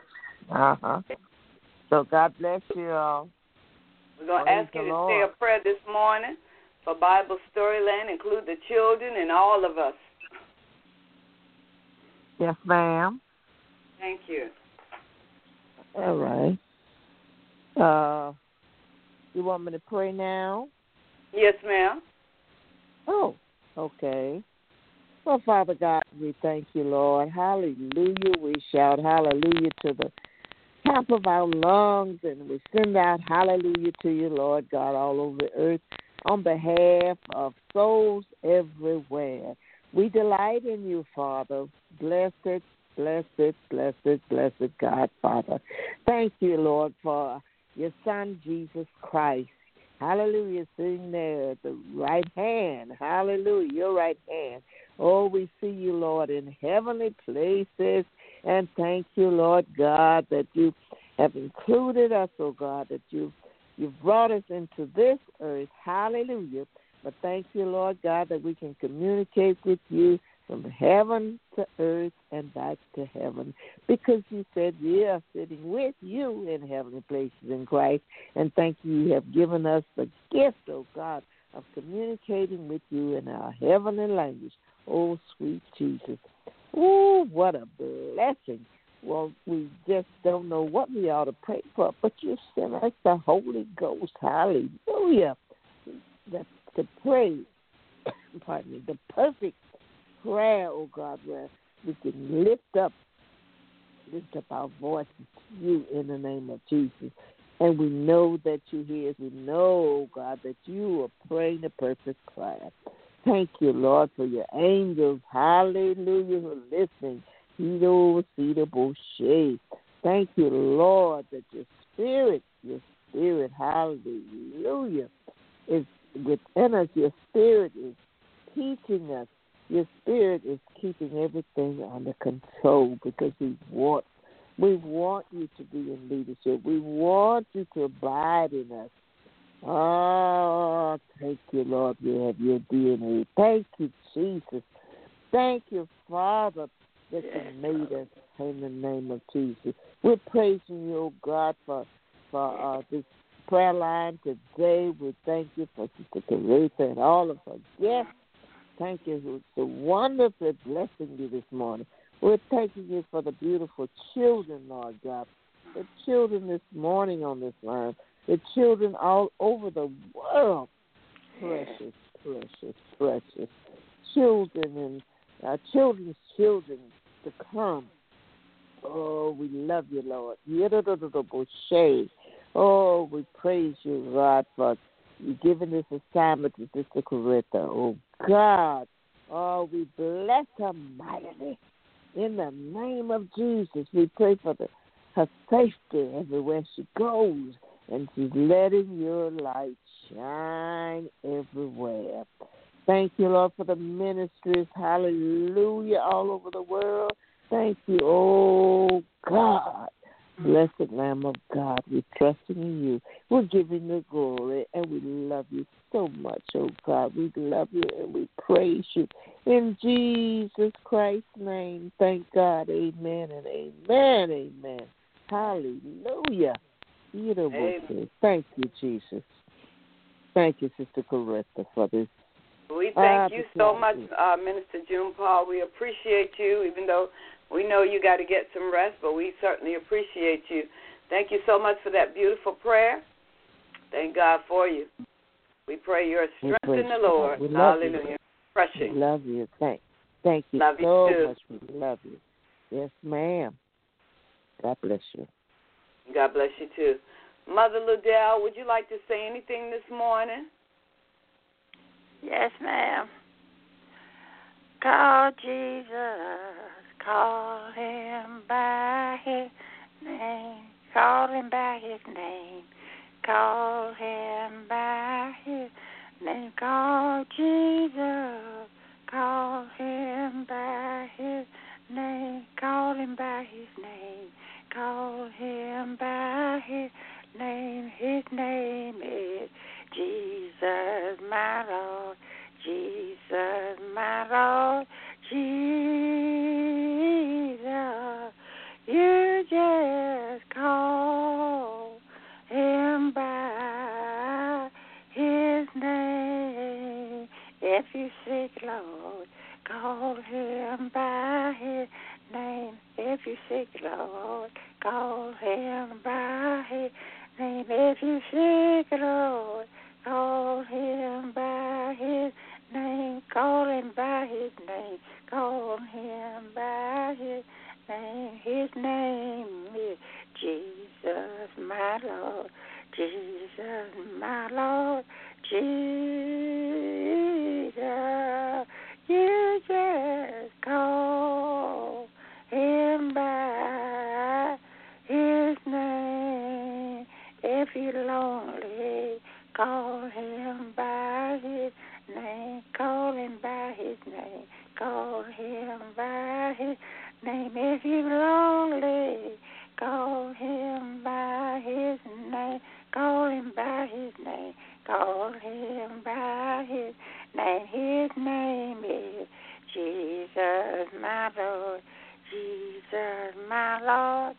So God bless you all. We're going to ask you to say a prayer this morning for Bible Storyland, include the children and all of us. Yes, ma'am. Thank you. All right. You want me to pray now? Yes, ma'am. Oh, okay. Well, Father God, we thank you, Lord. Hallelujah. We shout hallelujah to the top of our lungs, and we send out hallelujah to you, Lord God, all over the earth on behalf of souls everywhere. We delight in you, Father. Blessed, blessed, blessed, blessed God, Father. Thank you, Lord, for your Son, Jesus Christ. Hallelujah, sitting there at the right hand. Hallelujah, your right hand. Oh, we see you, Lord, in heavenly places. And thank you, Lord God, that you have included us, oh God, that you've brought us into this earth. Hallelujah. But thank you, Lord God, that we can communicate with you from heaven to earth and back to heaven, because you said we are sitting with you in heavenly places in Christ. And thank you have given us the gift, oh God, of communicating with you in our heavenly language. Oh, sweet Jesus. Oh, what a blessing. Well, we just don't know what we ought to pray for, but you sent us the Holy Ghost. Hallelujah. To pray, pardon me, the perfect prayer, oh God, where we can lift up our voices to you in the name of Jesus. And we know that you hear us. We know, oh God, that you are praying the perfect prayer. Thank you, Lord, for your angels. Hallelujah, who are listening. Thank you, Lord, that your spirit, hallelujah, is within us. Your spirit is teaching us. Your spirit is keeping everything under control, because we want you to be in leadership. We want you to abide in us. Oh, thank you, Lord. We have your DNA. Thank you, Jesus. Thank you, Father, that you made us in the name of Jesus. We're praising you, oh God, for this prayer line today. We thank you for Sister Teresa and all of her guests. Thank you for so wonderfully blessing you this morning. We're thanking you for the beautiful children, Lord God. The children this morning on this line. The children all over the world. Precious, precious, precious. Children and children's children to come. Oh, we love you, Lord. Oh, we praise you, God, for you giving this assignment to Sister Coretta. Oh, God. Oh, we bless her mightily. In the name of Jesus, we pray for her safety everywhere she goes. And she's letting your light shine everywhere. Thank you, Lord, for the ministries. Hallelujah, all over the world. Thank you, oh, God. Blessed Lamb of God, we're trusting in you. We're giving you glory, and we love you so much, oh God. We love you, and we praise you. In Jesus Christ's name, thank God. Amen and amen, amen. Hallelujah. Amen. Thank you, Jesus. Thank you, Sister Coretta, for this. We thank you so much, Minister June Paul. We appreciate you, even though we know you got to get some rest, but we certainly appreciate you. Thank you so much for that beautiful prayer. Thank God for you. We pray your strength in the Lord. Hallelujah. Refreshing. We love you. Thank you love so you much. We love you. Yes, ma'am. God bless you. God bless you, too. Mother Liddell, would you like to say anything this morning? Yes, ma'am. Call Jesus, call him by his name, call him by his name, call him by his name, call Jesus, call him by his name, call him by his name, call Lord. Jesus, you just call him by his name. If you seek, Lord, call him by his name. If you seek, Lord, call him by his name. If you seek, Lord, call him by his name. Call him by his name. Call him by his name. His name is Jesus, my Lord. Jesus, my Lord. Jesus, you just call him by his name. If you're lonely, call him by his name. Call him by his name. Call him by his name. If you're lonely, call him by his name. Call him by his name. Call him by his name. His name is Jesus, my Lord. Jesus, my Lord.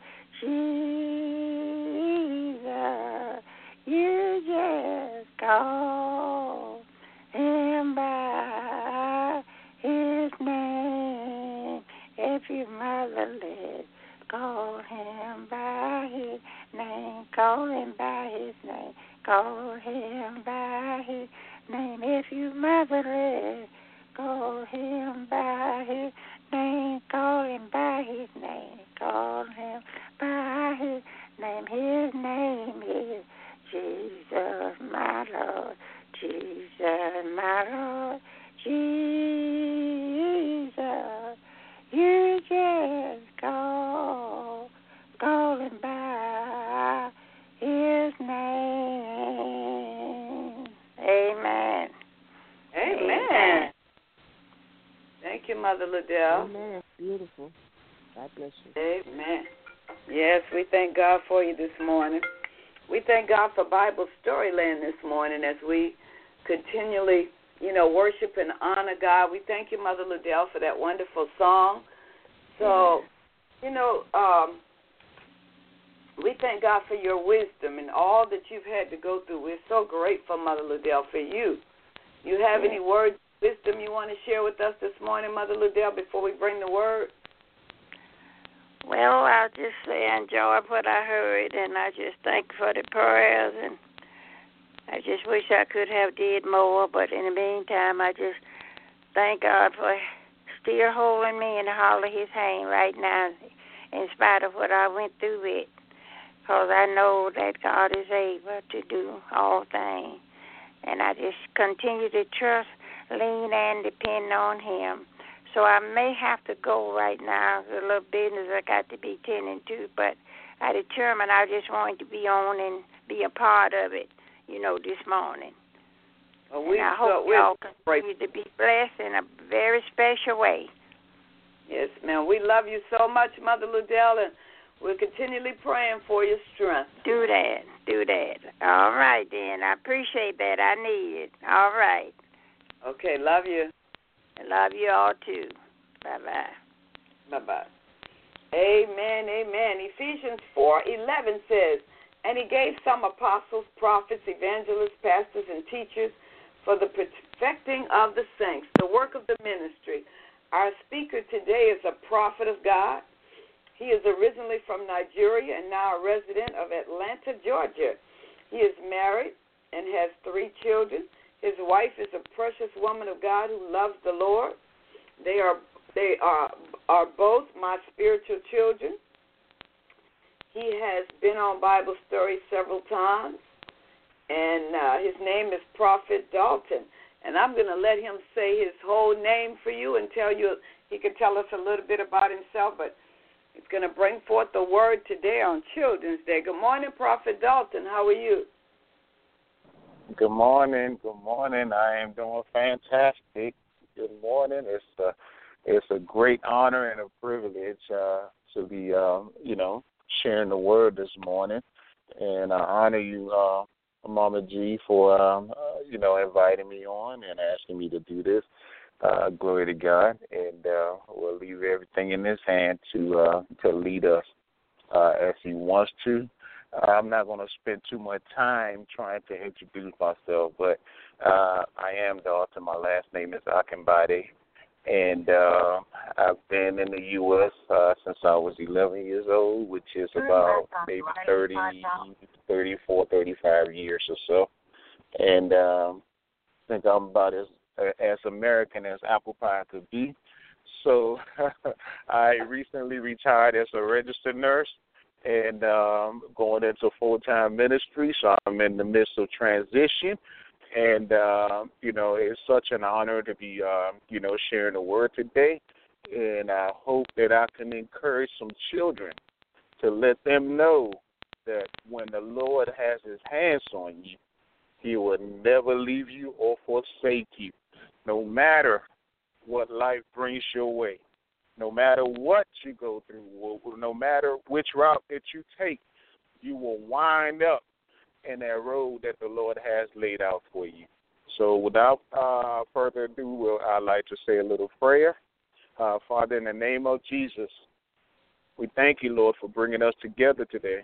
Jesus, you just call him by his name. If you're motherless, call him by his name. Call him by his name. Call him by his name. If you're motherless, call him by his name. Call him by his name. Call him by his name. His name is Jesus, my Lord. Jesus, my Lord. Jesus, you just call him by his name. Amen. Amen. Thank you, Mother Liddell. Amen. Beautiful. God bless you. Amen. Yes, we thank God for you this morning. We thank God for Bible Storyland this morning as we continually, worship and honor God. We thank you, Mother Liddell, for that wonderful song. So, we thank God for your wisdom and all that you've had to go through. We're so grateful, Mother Liddell, for you. You have any words of wisdom you want to share with us this morning, Mother Liddell, before we bring the word? Well, I'll just say I enjoyed what I heard, and I just thank you for the prayers, and I just wish I could have did more, but in the meantime, I just thank God for still holding me in the hollow of his hand right now, in spite of what I went through with, because I know that God is able to do all things, and I just continue to trust, lean, and depend on him. So I may have to go right now. There's a little business I got to be tending to, but I determined I just wanted to be on and be a part of it, this morning. Well, and I hope y'all continue to be blessed in a very special way. Yes, ma'am. We love you so much, Mother Liddell, and we're continually praying for your strength. Do that. All right, then. I appreciate that. I need it. All right. Okay, love you. I love you all, too. Bye-bye. Bye-bye. Amen, amen. Ephesians 4:11 says, "And he gave some apostles, prophets, evangelists, pastors, and teachers for the perfecting of the saints, the work of the ministry." Our speaker today is a prophet of God. He is originally from Nigeria and now a resident of Atlanta, Georgia. He is married and has 3 children. His wife is a precious woman of God who loves the Lord. They are both my spiritual children. He has been on Bible Story several times, and his name is Prophet Dalton. And I'm going to let him say his whole name for you and tell you, he can tell us a little bit about himself, but he's going to bring forth the word today on Children's Day. Good morning, Prophet Dalton. How are you? Good morning. I am doing fantastic. Good morning. It's a great honor and a privilege to be, sharing the word this morning. And I honor you, Mama G, for, inviting me on and asking me to do this. Glory to God, and we'll leave everything in His hand to lead us as He wants to. I'm not going to spend too much time trying to introduce myself, but I am the author. My last name is Akinbade, and I've been in the U.S. Since I was 11 years old, which is about maybe 34, 35 years or so. And I think I'm about as American as apple pie could be. So I recently retired as a registered nurse and going into full-time ministry. So I'm in the midst of transition. And, it's such an honor to be, sharing the word today. And I hope that I can encourage some children to let them know that when the Lord has His hands on you, He will never leave you or forsake you, no matter what life brings your way, no matter what you go through, no matter which route that you take, you will wind up in that road that the Lord has laid out for you. So without further ado, I'd like to say a little prayer. Father, in the name of Jesus, we thank you, Lord, for bringing us together today.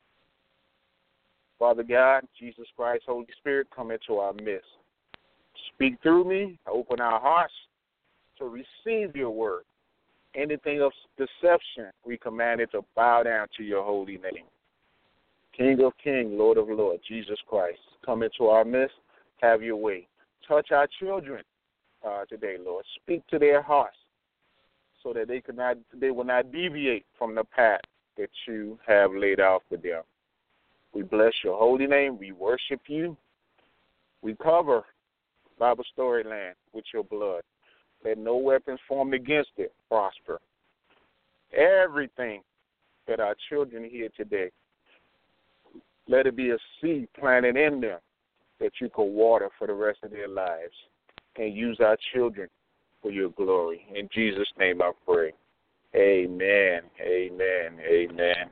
Father God, Jesus Christ, Holy Spirit, come into our midst. Speak through me, open our hearts to receive your word. Anything of deception, we command it to bow down to your holy name. King of kings, Lord of lords, Jesus Christ, come into our midst, have your way. Touch our children today, Lord. Speak to their hearts so that they will not deviate from the path that you have laid out for them. We bless your holy name. We worship you. We cover Bible Storyland with your blood. Let no weapons formed against it prosper. Everything that our children hear today, let it be a seed planted in them that you can water for the rest of their lives and use our children for your glory. In Jesus' name I pray. Amen, amen, amen.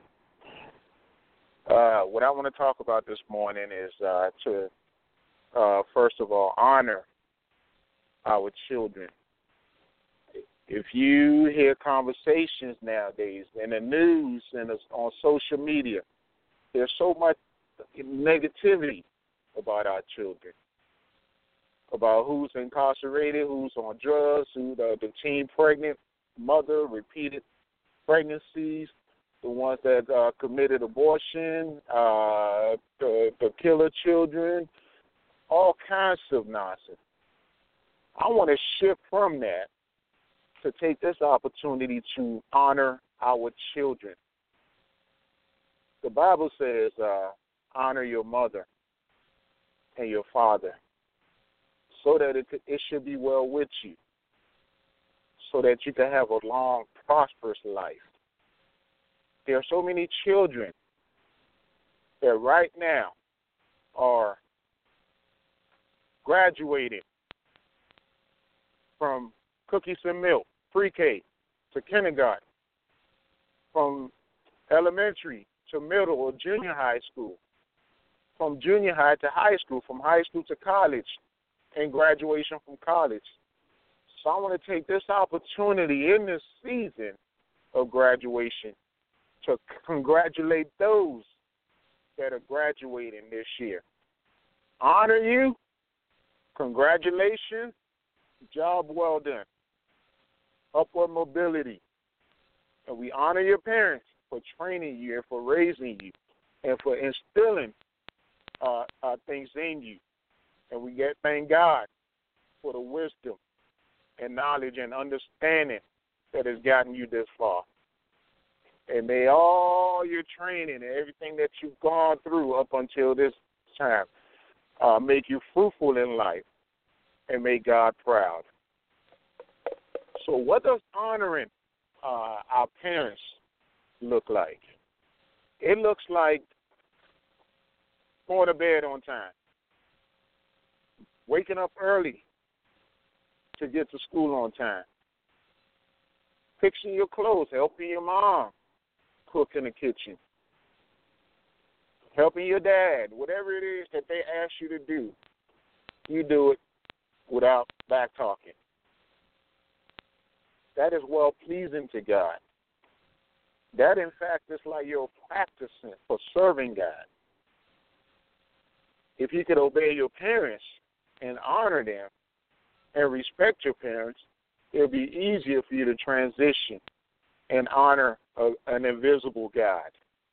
What I want to talk about this morning is to, first of all, honor our children. If you hear conversations nowadays in the news and on social media, there's so much negativity about our children, about who's incarcerated, who's on drugs, who the teen pregnant mother, repeated pregnancies, the ones that committed abortion, the killer children, all kinds of nonsense. I want to shift from that to take this opportunity to honor our children. The Bible says, honor your mother and your father so that it should be well with you, so that you can have a long, prosperous life. There are so many children that right now are graduating from cookies and milk, pre-K to kindergarten, from elementary to middle or junior high school, from junior high to high school, from high school to college, and graduation from college. So I want to take this opportunity in this season of graduation to congratulate those that are graduating this year. Honor you. Congratulations. Job well done. Upward mobility. And we honor your parents for training you and for raising you and for instilling things in you. And we thank God for the wisdom and knowledge and understanding that has gotten you this far. And may all your training and everything that you've gone through up until this time make you fruitful in life and make God proud. So what does honoring our parents look like? It looks like going to bed on time, waking up early to get to school on time, fixing your clothes, helping your mom cook in the kitchen, helping your dad, whatever it is that they ask you to do, you do it without back talking. that is well-pleasing to God. That, in fact, is like you're practicing for serving God. If you could obey your parents and honor them and respect your parents, it would be easier for you to transition and honor an invisible God.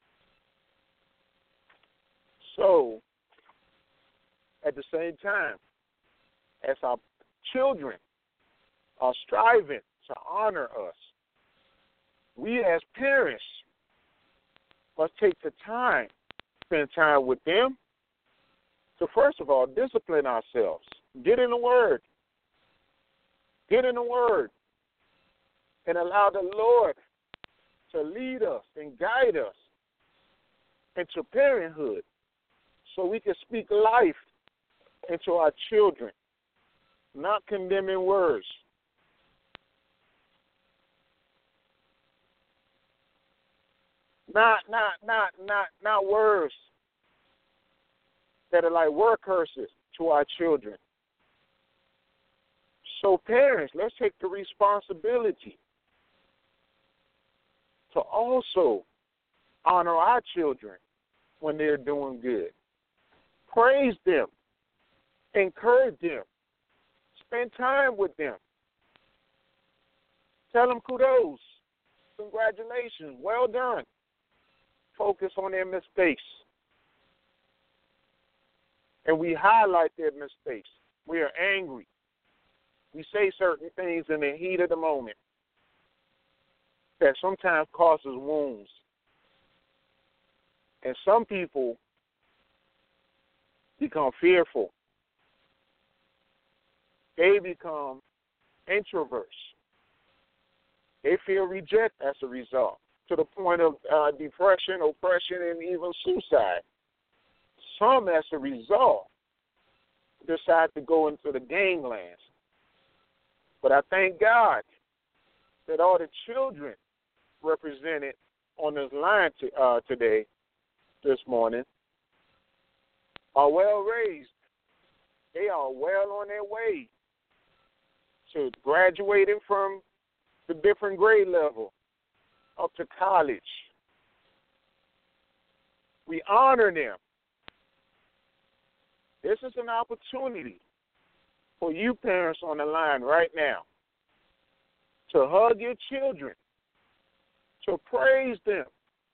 So, at the same time, as our children are striving to honor us, we as parents must take the time, spend time with them, to first of all, discipline ourselves. Get in the Word. Get in the Word. And allow the Lord to lead us and guide us into parenthood so we can speak life into our children, not condemning words. Not words that are like word curses to our children. So parents, let's take the responsibility to also honor our children when they're doing good. Praise them. Encourage them. Spend time with them. Tell them kudos. Congratulations. Well done. Focus on their mistakes. And we highlight their mistakes. We are angry. We say certain things in the heat of the moment that sometimes causes wounds. And some people become fearful. They become introverts. They feel reject as a result, to the point of depression, oppression, and even suicide. Some, as a result, decide to go into the ganglands. But I thank God that all the children represented on this line today, this morning, are well raised. They are well on their way to graduating from the different grade level up to college. We honor them. This is an opportunity for you parents on the line right now to hug your children, to praise them,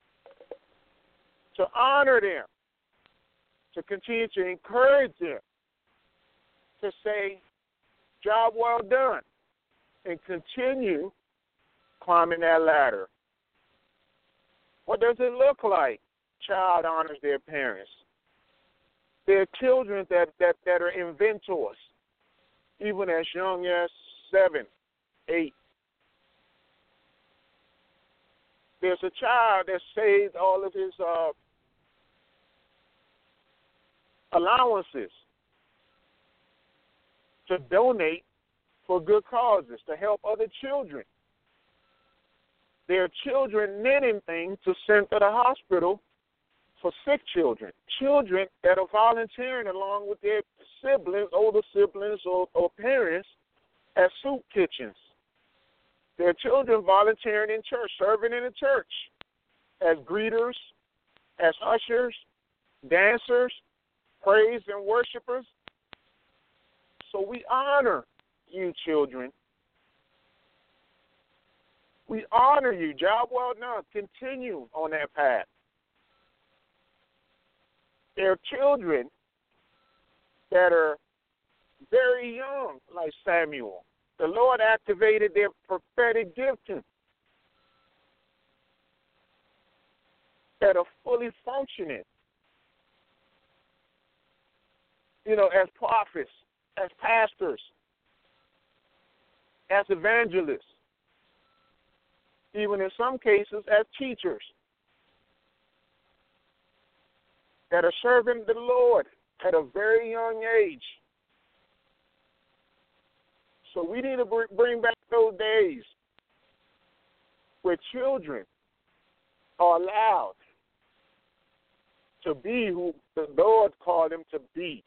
to honor them, to continue to encourage them, to say, job well done, and continue climbing that ladder. What does it look like? Child honors their parents. There are children that are inventors, even as young as 7, 8. There's a child that saved all of his allowances to donate for good causes, to help other children. There are children knitting things to send to the hospital for sick children. Children that are volunteering along with their siblings, older siblings or parents at soup kitchens. There are children volunteering in church, serving in the church as greeters, as ushers, dancers, praise and worshipers. So we honor you, children. We honor you. Job well done. Continue on that path. There are children that are very young, like Samuel. The Lord activated their prophetic gifting, that are fully functioning, as prophets, as pastors, as evangelists, even in some cases as teachers, that are serving the Lord at a very young age. So we need to bring back those days where children are allowed to be who the Lord called them to be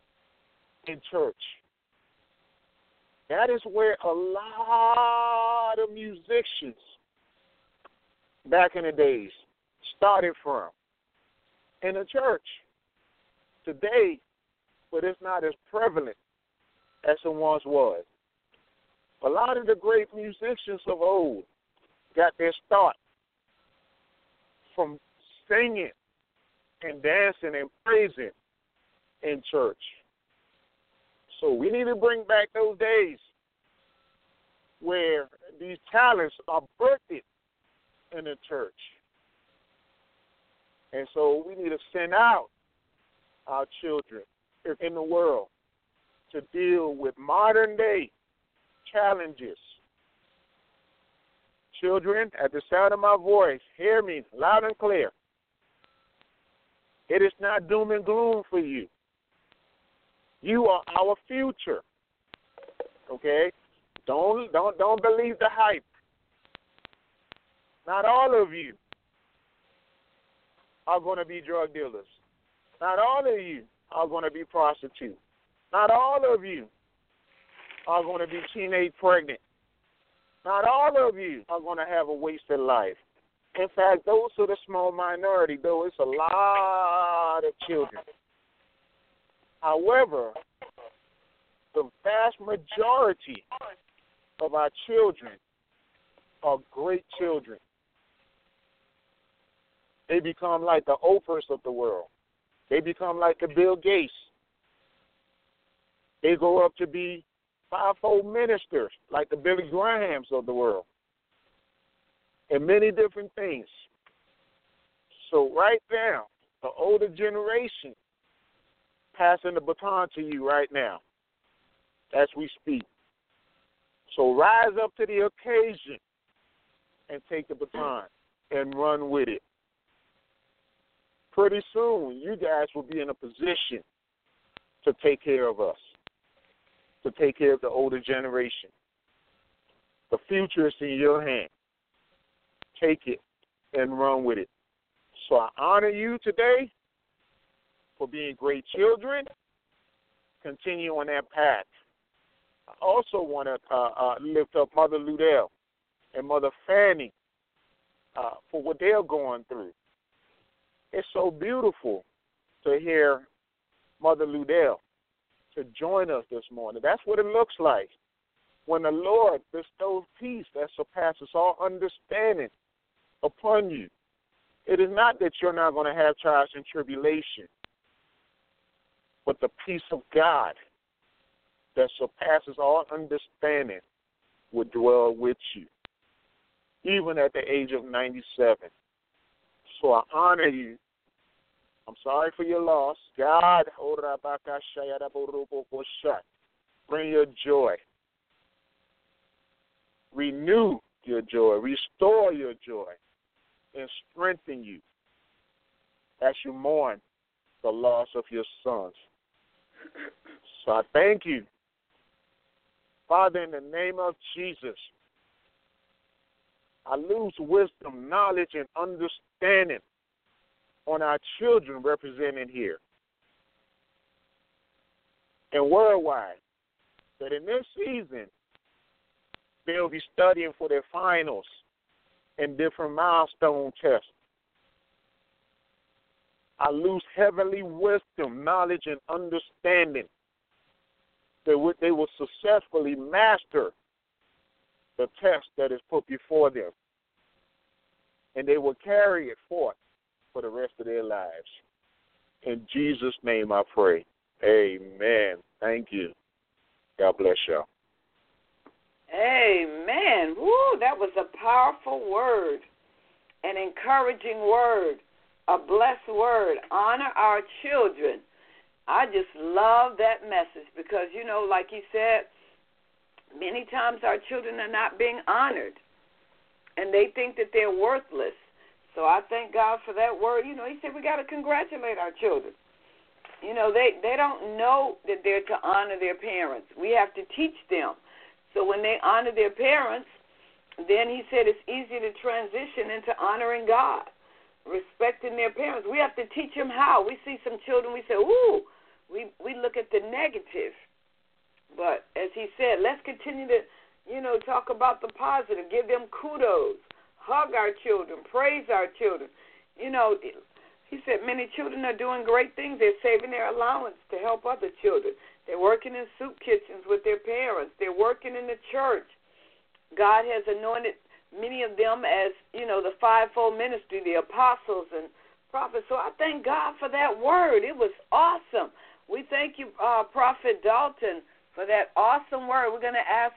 in church. That is where a lot lot of musicians back in the days started from in a church. Today, but it's not as prevalent as it once was. A lot of the great musicians of old got their start from singing and dancing and praising in church. So we need to bring back those days where these talents are birthed in the church. And so we need to send out our children in the world to deal with modern-day challenges. Children, at the sound of my voice, hear me loud and clear. It is not doom and gloom for you. You are our future. Okay? Don't believe the hype. Not all of you are going to be drug dealers. Not all of you are going to be prostitutes. Not all of you are going to be teenage pregnant. Not all of you are going to have a wasted life. In fact, those are the small minority, though it's a lot of children. However, the vast majority of our children are great children. They become like the Oprahs of the world. They become like the Bill Gates. They grow up to be fivefold ministers like the Billy Grahams of the world and many different things. So right now, the older generation passing the baton to you right now as we speak. So rise up to the occasion and take the baton and run with it. Pretty soon, you guys will be in a position to take care of us, to take care of the older generation. The future is in your hand. Take it and run with it. So I honor you today for being great children. Continue on that path. I also want to lift up Mother Ludell and Mother Fanny for what they're going through. It's so beautiful to hear Mother Ludell to join us this morning. That's what it looks like when the Lord bestows peace that surpasses all understanding upon you. It is not that you're not going to have trials and tribulation, but the peace of God that surpasses all understanding will dwell with you, even at the age of 97. So I honor you. I'm sorry for your loss. God, bring your joy. Renew your joy. Restore your joy. And strengthen you as you mourn the loss of your sons. So I thank you. Father, in the name of Jesus, I lose wisdom, knowledge, and understanding on our children represented here and worldwide, that in this season they'll be studying for their finals and different milestone tests. I lose heavenly wisdom, knowledge, and understanding that they will successfully master the test that is put before them, and they will carry it forth for the rest of their lives. In Jesus' name I pray. Amen. Thank you. God bless y'all. Amen. Woo, that was a powerful word, an encouraging word, a blessed word. Honor our children. I just love that message because, you know, like he said, many times our children are not being honored, and they think that they're worthless. So I thank God for that word. You know, he said we got to congratulate our children. You know, they don't know that they're to honor their parents. We have to teach them. So when they honor their parents, then he said it's easy to transition into honoring God, respecting their parents. We have to teach them how. We see some children, we say, ooh, we look at the negative. But as he said, let's continue to talk about the positive, give them kudos, hug our children, praise our children. He said many children are doing great things. They're saving their allowance to help other children. They're working in soup kitchens with their parents. They're working in the church. God has anointed many of them as, the fivefold ministry, the apostles and prophets. So I thank God for that word. It was awesome. We thank you, Prophet Dalton, for that awesome word. We're going to ask.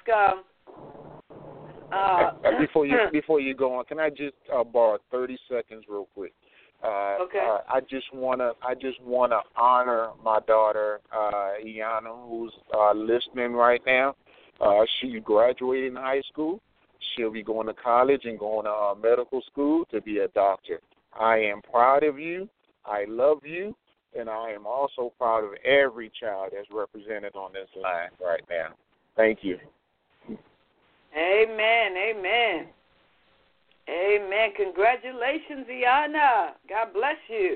Before you go on, can I just borrow 30 seconds real quick? Okay. I just wanna honor my daughter, Iana, who's listening right now. She's graduating high school. She'll be going to college and going to medical school to be a doctor. I am proud of you. I love you. And I am also proud of every child that's represented on this line right now. Thank you. Amen. Amen. Amen. Congratulations, Iana. God bless you.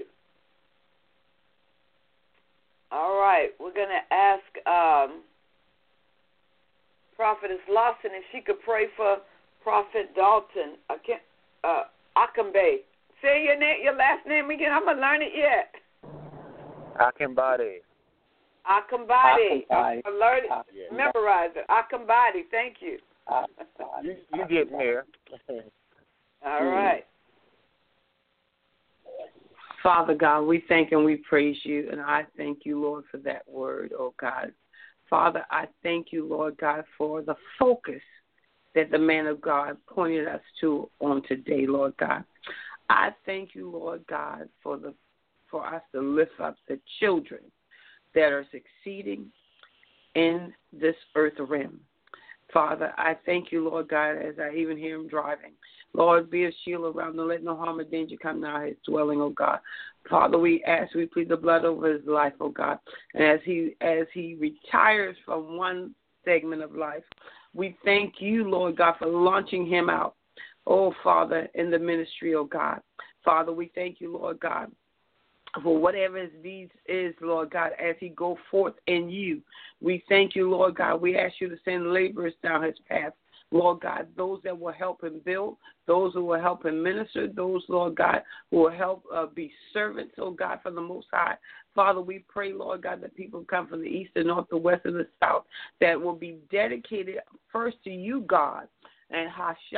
All right. We're going to ask Prophetess Lawson if she could pray for Prophet Dalton. Akambe. Say your last name again. I'm going to learn it yet. Akambade. Akambade. Alert it. Memorize it. Akambade. Thank you. You getting there. All right. Father God, we thank and we praise you, and I thank you, Lord, for that word, oh God. Father, I thank you, Lord God, for the focus that the man of God pointed us to on today, Lord God. I thank you, Lord God, for us to lift up the children that are succeeding in this earth realm. Father, I thank you, Lord God, as I even hear him driving. Lord, be a shield around him. Let no harm or danger come nigh his dwelling, oh God. Father, we plead the blood over his life, oh God. And as he retires from one segment of life, we thank you, Lord God, for launching him out, oh Father, in the ministry, oh God. Father, we thank you, Lord God, for whatever his needs is, Lord God, as he go forth in you. We thank you, Lord God. We ask you to send laborers down his path, Lord God, those that will help him build, those who will help him minister, those, Lord God, who will help be servants, oh God, for the Most High. Father, we pray, Lord God, that people come from the east, the north, the west, and the south that will be dedicated first to you, God. And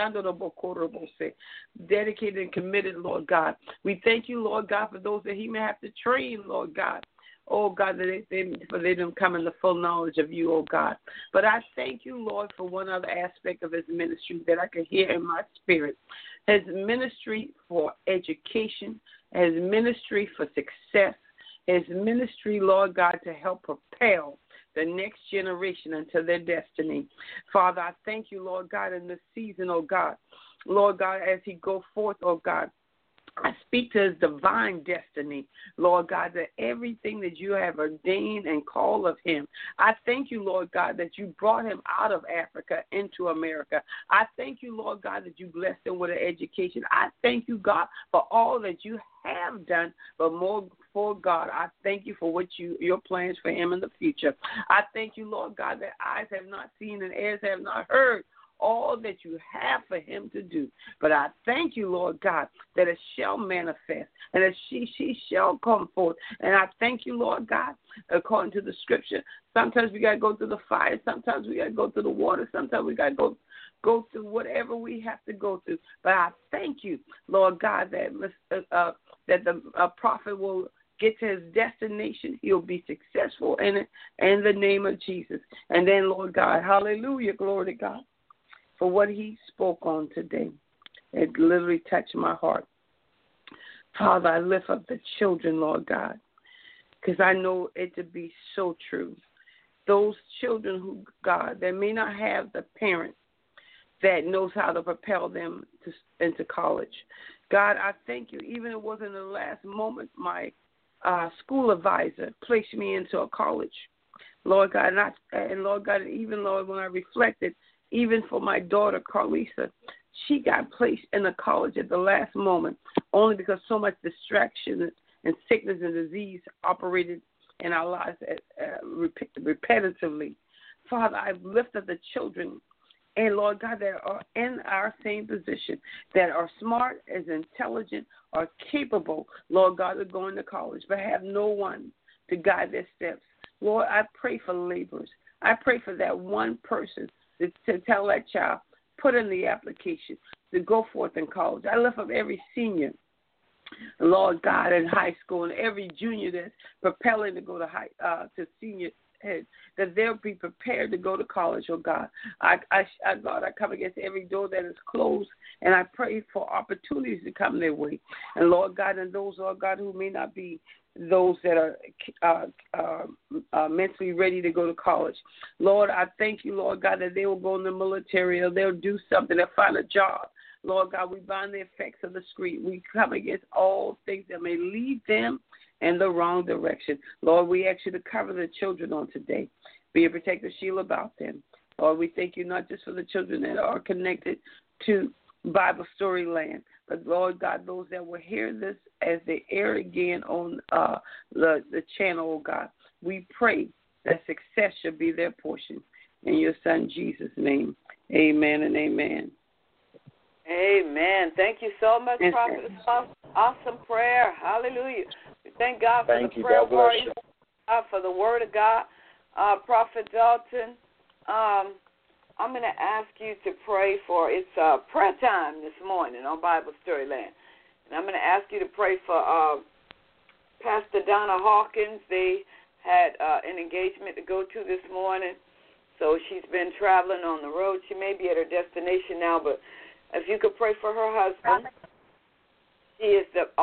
dedicated and committed, Lord God. We thank you, Lord God, for those that he may have to train, Lord God. Oh, God, that for them come in the full knowledge of you, oh, God. But I thank you, Lord, for one other aspect of his ministry that I can hear in my spirit. His ministry for education, his ministry for success, his ministry, Lord God, to help propel the next generation into their destiny. Father, I thank you, Lord God, in this season, oh God. Lord God, as he go forth, oh God, I speak to his divine destiny, Lord God, that everything that you have ordained and called of him. I thank you, Lord God, that you brought him out of Africa into America. I thank you, Lord God, that you blessed him with an education. I thank you, God, for all that you have done, but more for God, I thank you for what your plans for him in the future. I thank you, Lord God, that eyes have not seen and ears have not heard all that you have for him to do. But I thank you, Lord God, that it shall manifest and that she shall come forth. And I thank you, Lord God, according to the scripture. Sometimes we got to go through the fire. Sometimes we got to go through the water. Sometimes we got to go through whatever we have to go through. But I thank you, Lord God, that the prophet will get to his destination. He'll be successful in it in the name of Jesus. And then, Lord God, hallelujah, glory to God, for what he spoke on today. It literally touched my heart. Father, I lift up the children, Lord God, because I know it to be so true. Those children who, God, that may not have the parent that knows how to propel them into college. God, I thank you. Even it wasn't the last moment, my school advisor placed me into a college, Lord God. And Lord God, even Lord, when I reflected, even for my daughter, Carlisa, she got placed in a college at the last moment only because so much distraction and sickness and disease operated in our lives repetitively. Father, I lift up the children and, Lord God, that are in our same position, that are smart, as intelligent, are capable, Lord God, of going to college, but have no one to guide their steps. Lord, I pray for laborers. I pray for that one person to tell that child, put in the application to go forth in college. I lift up every senior, Lord God, in high school, and every junior that's propelling to go to senior head, that they'll be prepared to go to college, oh God. God, I come against every door that is closed, and I pray for opportunities to come their way. And Lord God, and those, Lord God, who may not be those that are mentally ready to go to college. Lord, I thank you, Lord God, that they will go in the military or they'll do something, they'll find a job. Lord God, we bind the effects of the street. We come against all things that may lead them in the wrong direction. Lord, we ask you to cover the children on today. Be a protective shield about them. Lord, we thank you not just for the children that are connected to Bible Story Land, but, Lord God, those that will hear this as they air again on the channel, oh God. We pray that success should be their portion. In your Son, Jesus' name, amen and amen. Amen. Thank you so much, Prophet. Awesome prayer. Hallelujah. We thank God for the prayer warriors, for the word of God. Prophet Dalton, I'm going to ask you to pray for, it's prayer time this morning on Bible Storyland. And I'm going to ask you to pray for Pastor Donna Hawkins. They had an engagement to go to this morning, so she's been traveling on the road. She may be at her destination now, but if you could pray for her husband. She's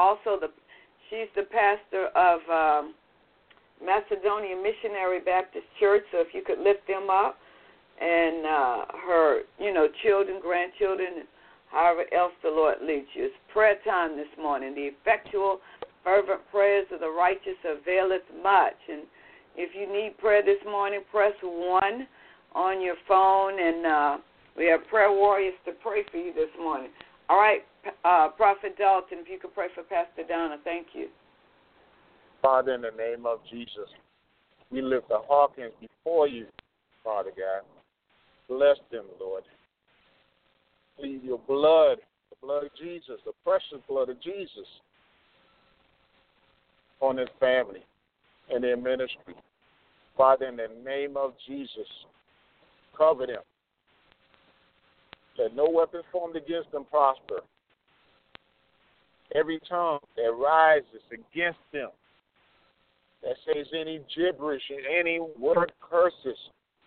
the pastor of Macedonia Missionary Baptist Church, so if you could lift them up, and her, children, grandchildren, however else the Lord leads you. It's prayer time this morning. The effectual, fervent prayers of the righteous availeth much. And if you need prayer this morning, press 1 on your phone, and we have prayer warriors to pray for you this morning. All right, Prophet Dalton, if you could pray for Pastor Donna, thank you. Father, in the name of Jesus, we lift the Hawkins before you, Father God. Bless them, Lord. Please your blood, the blood of Jesus, the precious blood of Jesus on his family and their ministry. Father, in the name of Jesus, cover them. Let no weapon formed against them prosper. Every tongue that rises against them, that says any gibberish and any word curses,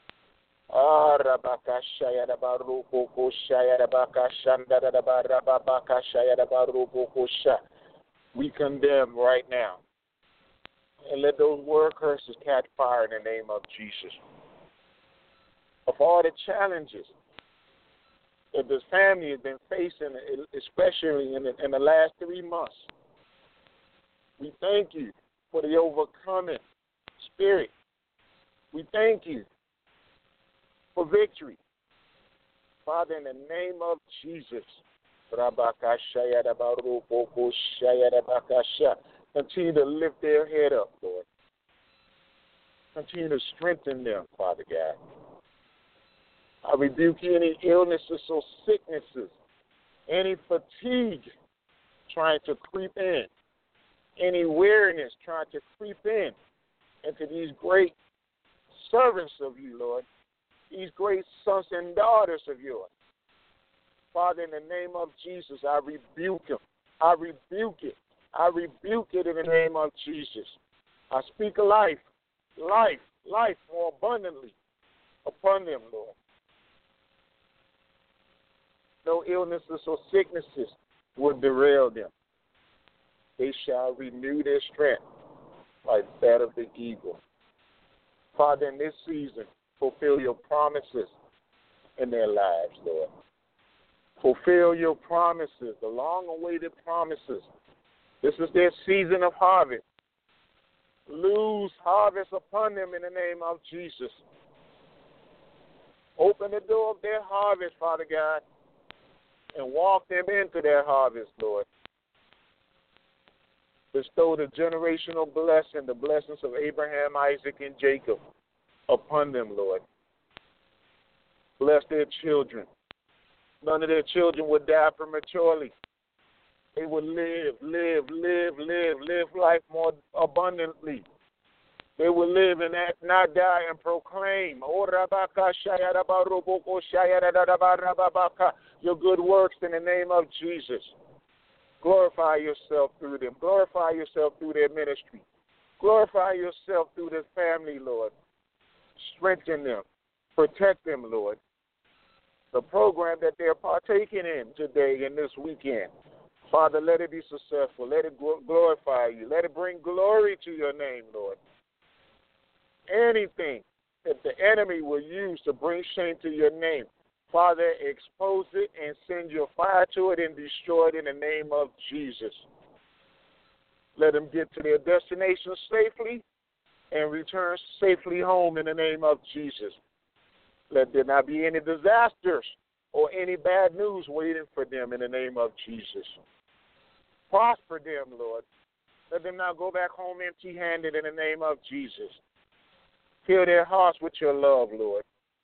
we condemn right now. And let those word curses catch fire in the name of Jesus. Of all the challenges that this family has been facing, especially in the last 3 months, we thank you for the overcoming spirit. We thank you for victory. Father, in the name of Jesus, continue to lift their head up, Lord. Continue to strengthen them, Father God. I rebuke any illnesses or sicknesses, any fatigue trying to creep in, any weariness trying to creep in into these great servants of you, Lord, these great sons and daughters of yours. Father, in the name of Jesus, I rebuke them. I rebuke it. I rebuke it in the name of Jesus. I speak life more abundantly upon them, Lord. No illnesses or sicknesses will derail them. They shall renew their strength like that of the eagle. Father, in this season, fulfill your promises in their lives, Lord. Fulfill your promises, the long-awaited promises. This is their season of harvest. Loose harvest upon them in the name of Jesus. Open the door of their harvest, Father God, and walk them into their harvest, Lord. Bestow the generational blessing, the blessings of Abraham, Isaac, and Jacob upon them, Lord. Bless their children. None of their children would die prematurely. They would live life more abundantly. They will live and act, not die, and proclaim your good works in the name of Jesus. Glorify yourself through them. Glorify yourself through their ministry. Glorify yourself through this family, Lord. Strengthen them. Protect them, Lord. The program that they're partaking in today and this weekend, Father, let it be successful. Let it glorify you. Let it bring glory to your name, Lord. Anything that the enemy will use to bring shame to your name, Father, expose it and send your fire to it and destroy it in the name of Jesus. Let them get to their destination safely and return safely home in the name of Jesus. Let there not be any disasters or any bad news waiting for them in the name of Jesus. Prosper them, Lord. Let them not go back home empty-handed in the name of Jesus. Fill their hearts with your love, Lord.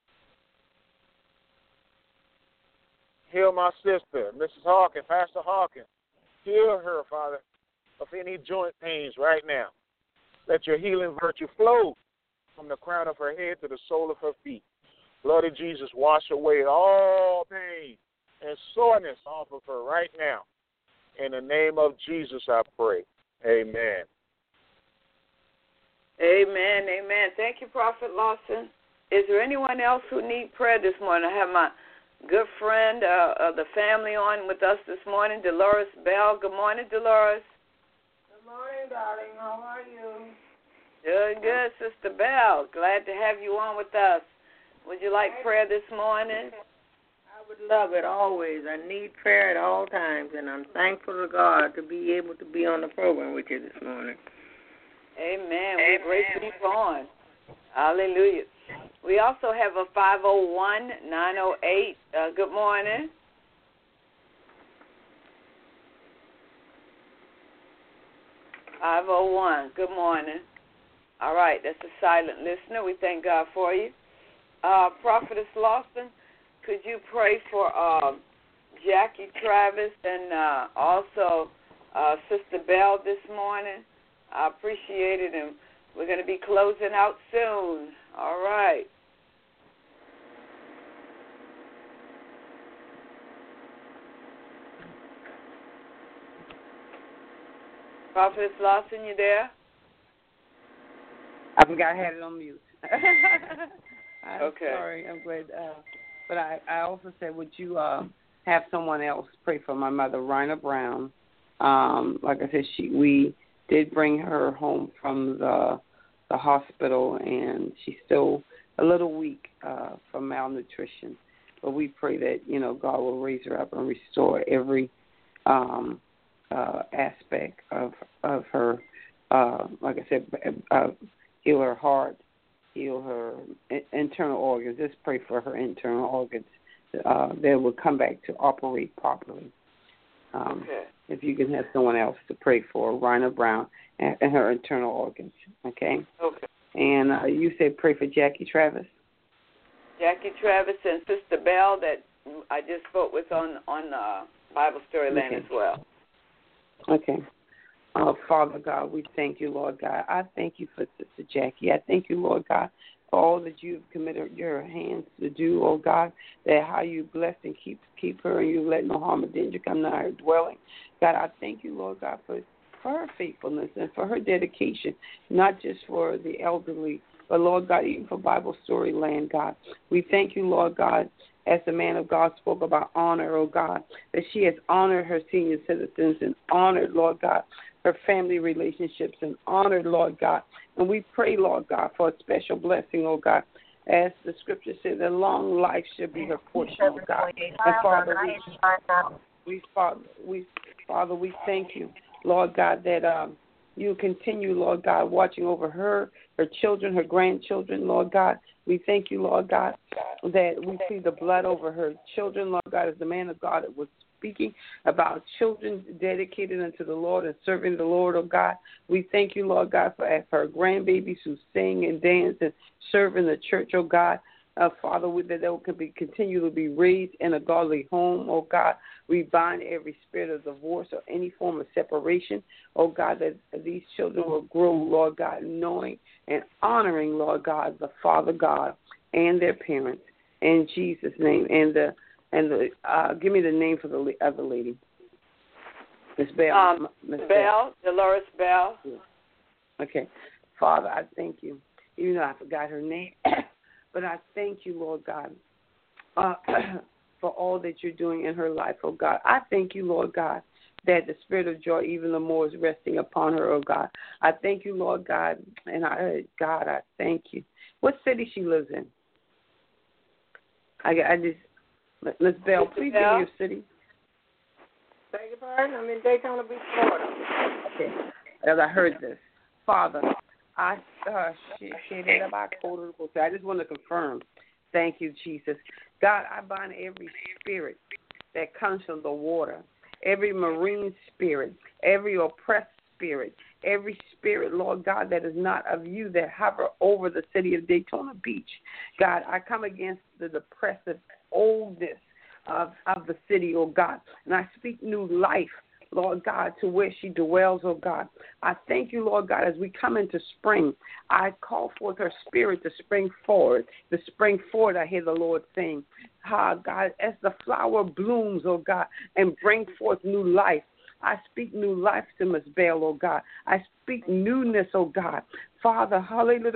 Heal my sister, Mrs. Hawkins, Pastor Hawkins. Heal her, Father, of any joint pains right now. Let your healing virtue flow from the crown of her head to the sole of her feet. Blood of Jesus, wash away all pain and soreness off of her right now. In the name of Jesus, I pray. Amen. Amen, amen. Thank you, Prophet Lawson. Is there anyone else who needs prayer this morning? I have my good friend of the family on with us this morning, Dolores Bell. Good morning, Dolores. Good morning, darling. How are you? Doing good, Sister Bell. Glad to have you on with us. Would you like prayer this morning? I would love it always. I need prayer at all times, and I'm thankful to God to be able to be on the program with you this morning. Amen. We're grateful you're on. Hallelujah. We also have a 501-908. Good morning. Good morning. All right, that's a silent listener. We thank God for you. Prophetess Lawson, could you pray for Jackie Travis and also Sister Bell this morning? I appreciate it, and we're going to be closing out soon. All right. Prophetess Lawson, you there? I forgot I had it on mute. I'm okay. Sorry, I'm glad. But I also said, would you have someone else pray for my mother, Rhina Brown? Like I said, we did bring her home from the hospital, and she's still a little weak from malnutrition. But we pray that, God will raise her up and restore every aspect of her. Like I said, heal her heart, heal her internal organs. Just pray for her internal organs that will come back to operate properly. Okay. If you can have someone else to pray for, Rhina Brown and her internal organs, okay? Okay. And you said pray for Jackie Travis? Jackie Travis and Sister Bell that I just spoke with on Bible Storyland as well. Okay. Father God, we thank you, Lord God. I thank you for Sister Jackie. I thank you, Lord God, for all that you've committed your hands to do, oh God, that how you bless and keep her and you let no harm or danger come nigh her dwelling. God, I thank you, Lord God, for her faithfulness and for her dedication, not just for the elderly, but, Lord God, even for Bible Storyland, God. We thank you, Lord God, as the man of God spoke about honor, oh God, that she has honored her senior citizens and honored, Lord God, her family relationships and honored, Lord God. And we pray, Lord God, for a special blessing, oh God, as the scripture says, that long life should be her portion, oh God. And Father, we thank you, Lord God, that you continue, Lord God, watching over her children, her grandchildren, Lord God. We thank you, Lord God, that we see the blood over her children, Lord God, as the man of God was speaking about children dedicated unto the Lord and serving the Lord, oh God. We thank you, Lord God, for her grandbabies who sing and dance and serve in the church, oh God. Father, that they could continue to be raised in a godly home, oh God. We bind every spirit of divorce or any form of separation, oh God, that these children will grow, Lord God, knowing and honoring, Lord God, the Father God and their parents. In Jesus' name. And give me the name for the other lady. Miss Bell. Bell, Dolores Bell. Yeah. Okay. Father, I thank you. Even though I forgot her name. But I thank you, Lord God, for all that you're doing in her life, oh God. I thank you, Lord God, that the spirit of joy even the more is resting upon her, oh God. I thank you, Lord God, and I thank you. What city she lives in? Miss Bell, please give me your city. Beg your pardon? I'm in Daytona Beach, Florida. Okay, as I heard this. Father, I just want to confirm. Thank you, Jesus. God, I bind every spirit that comes from the water, every marine spirit, every oppressed spirit, every spirit, Lord God, that is not of you that hover over the city of Daytona Beach. God, I come against the depressive oldness of the city, oh God, and I speak new life, Lord God, to where she dwells, oh God. I thank you, Lord God, as we come into spring. I call forth her spirit to spring forward. To spring forward, I hear the Lord saying, God, as the flower blooms, oh God, and bring forth new life. I speak new life to Miss Bell, oh God. I speak newness, oh God. Father, hallelujah.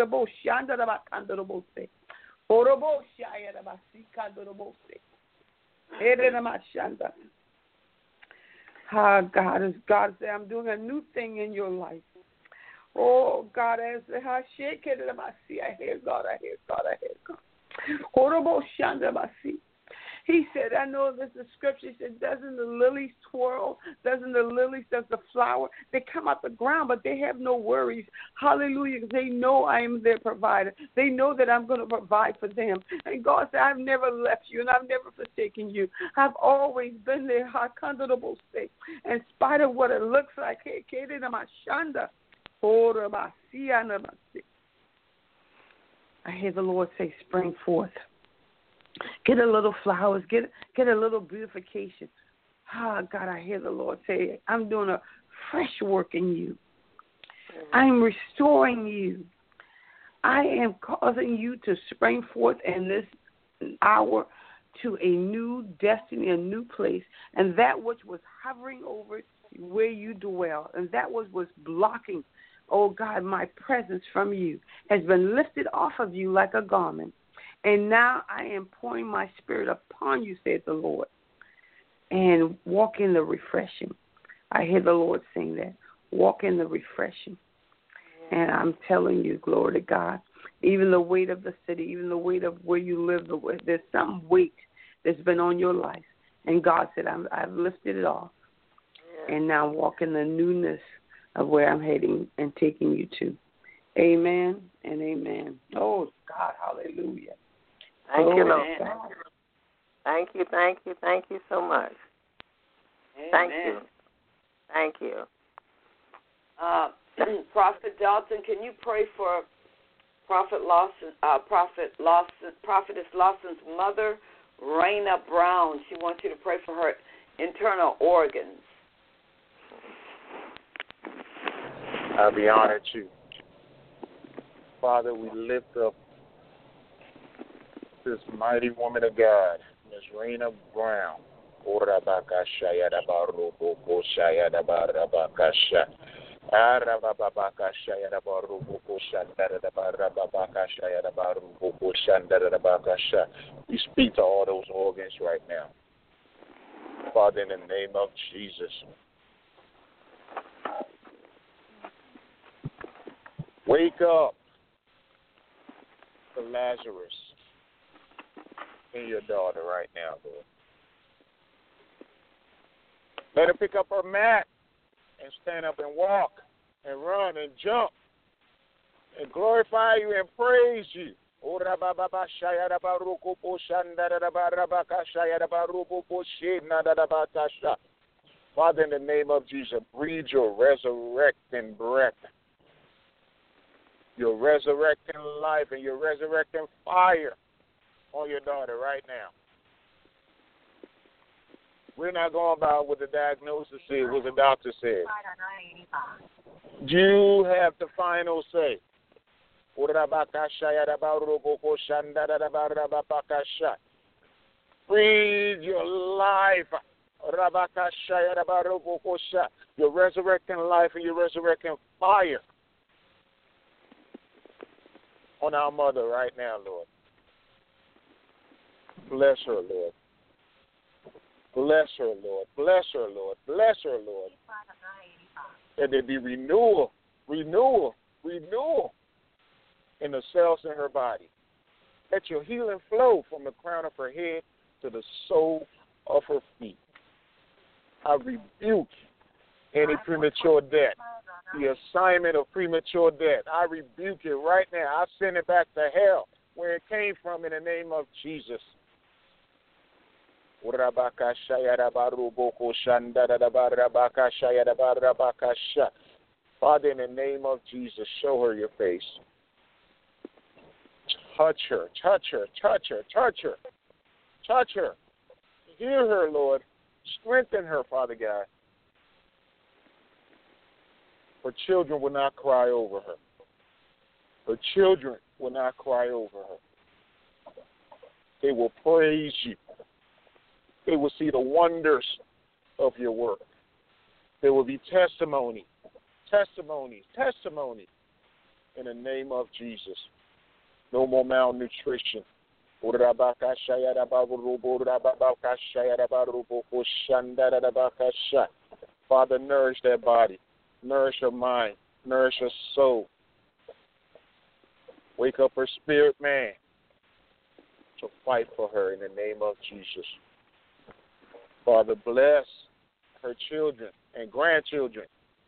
God, as God said, I'm doing a new thing in your life. Oh, God, as I hear God. He said, I know this is scripture. He said, doesn't the lilies twirl? Does the flower? They come out the ground, but they have no worries. Hallelujah, because they know I am their provider. They know that I'm going to provide for them. And God said, I've never left you, and I've never forsaken you. I've always been there. In spite of what it looks like, I hear the Lord say, spring forth. Get a little flowers. Get a little beautification. God, I hear the Lord say, I'm doing a fresh work in you. I'm restoring you. I am causing you to spring forth in this hour to a new destiny, a new place, and that which was hovering over where you dwell, and that was blocking, oh God, my presence from you, has been lifted off of you like a garment. And now I am pouring my spirit upon you, said the Lord, and walk in the refreshing. I hear the Lord saying that. Walk in the refreshing. And I'm telling you, glory to God, even the weight of the city, even the weight of where you live, there's some weight that's been on your life. And God said, I've lifted it off. Yeah. And now walk in the newness of where I'm heading and taking you to. Amen and amen. Oh, God, hallelujah. Thank you, Lord. Thank you so much. Amen. Thank you. Prophet Dalton, can you pray for Prophetess Lawson's mother, Raina Brown? She wants you to pray for her internal organs. I'll be honored to. Father, we lift up this mighty woman of God, Ms. Raina Brown. We speak to all those organs right now. Father, in the name of Jesus. Wake up to Lazarus and your daughter right now, Lord. Let her pick up her mat and stand up and walk and run and jump and glorify you and praise you. Father, in the name of Jesus, breathe your resurrecting breath, your resurrecting life, and your resurrecting fire on your daughter right now. We're not going about what the diagnosis is, what the doctor said. You have the final say. Breathe your life. Your resurrecting life and your resurrecting fire on our mother right now, Lord. Bless her, Lord. Bless her, Lord. Bless her, Lord. Bless her, Lord. That there be renewal in the cells in her body. Let your healing flow from the crown of her head to the sole of her feet. I rebuke any premature death, the assignment of premature death. I rebuke it right now. I send it back to hell where it came from in the name of Jesus. Father, in the name of Jesus, show her your face. Touch her, touch her, touch her, touch her, touch her. Hear her, Lord. Strengthen her, Father God. Her children will not cry over her. Her children will not cry over her. They will praise you. They will see the wonders of your work. There will be testimony in the name of Jesus. No more malnutrition. Father, nourish their body, nourish her mind, nourish her soul. Wake up her spirit, man, to fight for her in the name of Jesus. Father, bless her children and grandchildren.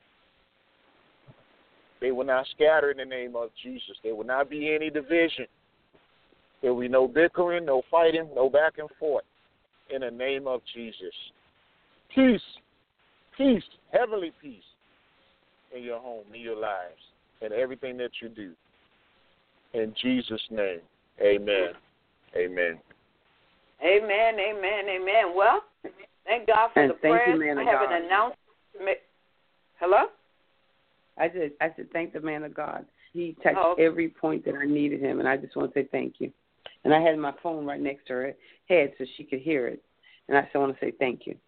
They will not scatter in the name of Jesus. There will not be any division. There will be no bickering, no fighting, no back and forth in the name of Jesus. Peace, peace, heavenly peace in your home, in your lives, and everything that you do. In Jesus' name, amen. Amen. Amen, amen, amen. Well, thank God for the prayers. I have an announcement. Hello? I said thank the man of God. He touched every point that I needed him, and I just want to say thank you. And I had my phone right next to her head so she could hear it. And I just want to say thank you.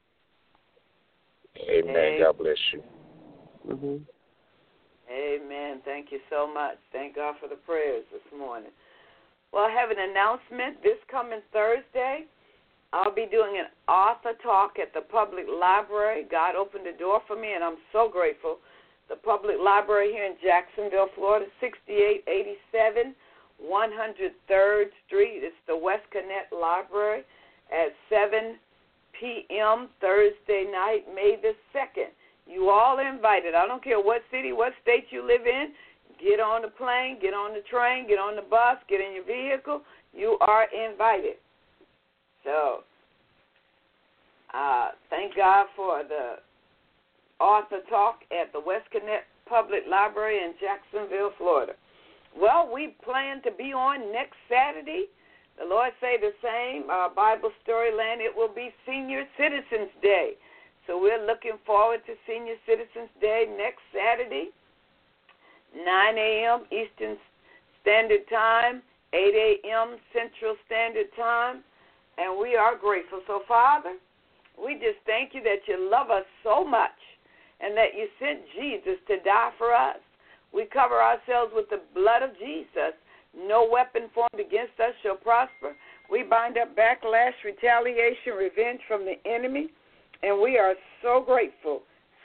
Amen. God bless you. Mm-hmm. Amen. Thank you so much. Thank God for the prayers this morning. Well, I have an announcement. This coming Thursday, I'll be doing an author talk at the public library. God opened the door for me, and I'm so grateful. The public library here in Jacksonville, Florida, 6887 103rd Street. It's the West Connect Library at 7 p.m. Thursday night, May the 2nd. You all are invited. I don't care what city, what state you live in. Get on the plane, get on the train, get on the bus, get in your vehicle. You are invited. So, thank God for the author talk at the West Connect Public Library in Jacksonville, Florida. Well, we plan to be on next Saturday. The Lord say the same. Our Bible Storyland, it will be Senior Citizens Day. So we're looking forward to Senior Citizens Day next Saturday, 9 a.m. Eastern Standard Time, 8 a.m. Central Standard Time, and we are grateful. So, Father, we just thank you that you love us so much and that you sent Jesus to die for us. We cover ourselves with the blood of Jesus. No weapon formed against us shall prosper. We bind up backlash, retaliation, revenge from the enemy. And we are so grateful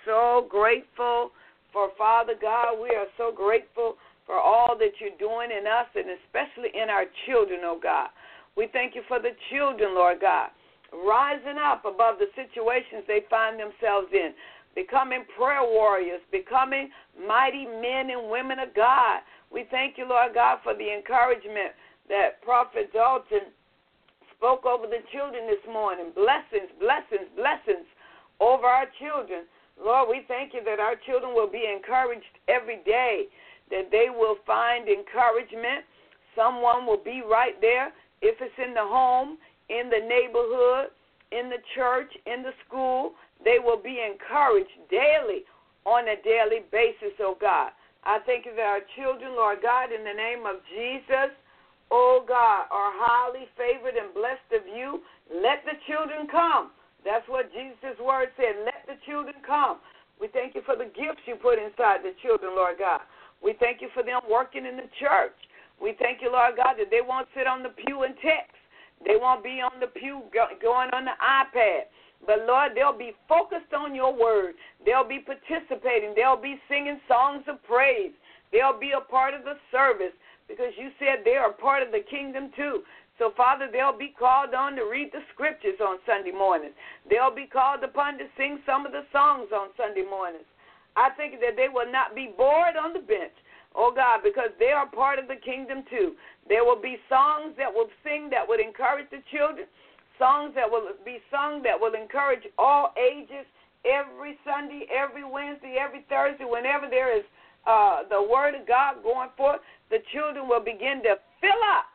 for Father God. We are so grateful for all that you're doing in us and especially in our children, oh God. We thank you for the children, Lord God, rising up above the situations they find themselves in, becoming prayer warriors, becoming mighty men and women of God. We thank you, Lord God, for the encouragement that Prophet Dalton spoke over the children this morning. Blessings, blessings, blessings over our children. Lord, we thank you that our children will be encouraged every day, that they will find encouragement. Someone will be right there if it's in the home, in the neighborhood, in the church, in the school, they will be encouraged daily on a daily basis, oh God. I thank you that our children, Lord God, in the name of Jesus, oh God, are highly favored and blessed of you. Let the children come. That's what Jesus' word said. Let the children come. We thank you for the gifts you put inside the children, Lord God. We thank you for them working in the church. We thank you, Lord God, that they won't sit on the pew and text. They won't be on the pew going on the iPad. But, Lord, they'll be focused on your word. They'll be participating. They'll be singing songs of praise. They'll be a part of the service because you said they are part of the kingdom too. So, Father, they'll be called on to read the scriptures on Sunday mornings. They'll be called upon to sing some of the songs on Sunday mornings. I think that they will not be bored on the bench, oh, God, because they are part of the kingdom too. There will be songs that will sing that would encourage the children, songs that will be sung that will encourage all ages every Sunday, every Wednesday, every Thursday, whenever there is the word of God going forth, the children will begin to fill up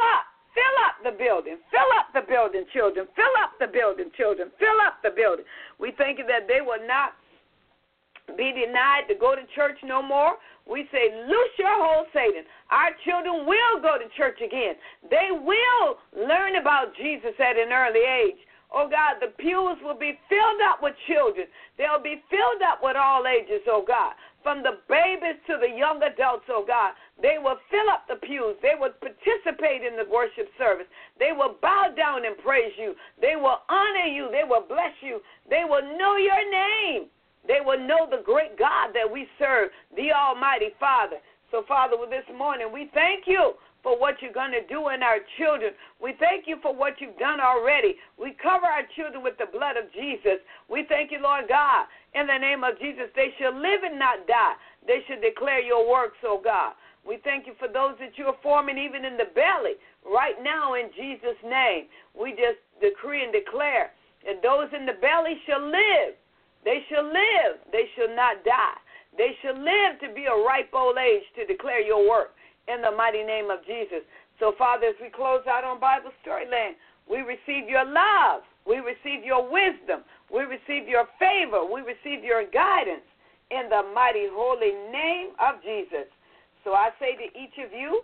the building. Fill up the building, children. Fill up the building, children. Fill up the building. We think that they will not be denied to go to church no more. We say, loose your hold, Satan. Our children will go to church again. They will learn about Jesus at an early age. Oh, God, the pews will be filled up with children. They'll be filled up with all ages, oh, God. From the babies to the young adults, oh, God. They will fill up the pews. They will participate in the worship service. They will bow down and praise you. They will honor you. They will bless you. They will know your name. They will know the great God that we serve, the Almighty Father. So, Father, this morning, we thank you for what you're going to do in our children. We thank you for what you've done already. We cover our children with the blood of Jesus. We thank you, Lord God, in the name of Jesus. They shall live and not die. They shall declare your works, oh God. We thank you for those that you are forming even in the belly right now in Jesus' name. We just decree and declare that those in the belly shall live. They shall live. They shall not die. They shall live to be a ripe old age to declare your work in the mighty name of Jesus. So, Father, as we close out on Bible Storyland, we receive your love. We receive your wisdom. We receive your favor. We receive your guidance in the mighty holy name of Jesus. So I say to each of you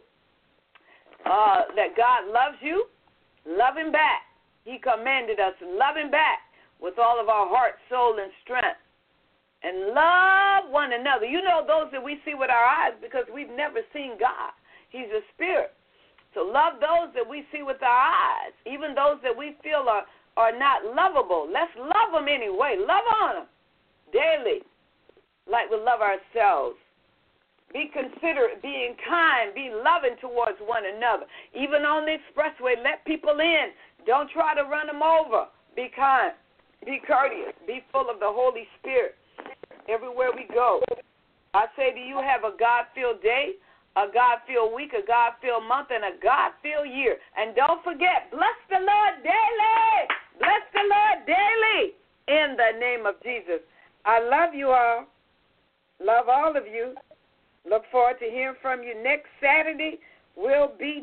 that God loves you. Love him back. He commanded us, love him back with all of our heart, soul, and strength. And love one another. You know those that we see with our eyes because we've never seen God. He's a spirit. So love those that we see with our eyes, even those that we feel are not lovable. Let's love them anyway. Love on them daily like we love ourselves. Be considerate, being kind, be loving towards one another. Even on the expressway, let people in. Don't try to run them over. Be kind. Be courteous. Be full of the Holy Spirit everywhere we go. I say to you, have a God-filled day, a God-filled week, a God-filled month, and a God-filled year. And don't forget, bless the Lord daily. Bless the Lord daily in the name of Jesus. I love you all. Love all of you. Look forward to hearing from you. Next Saturday will be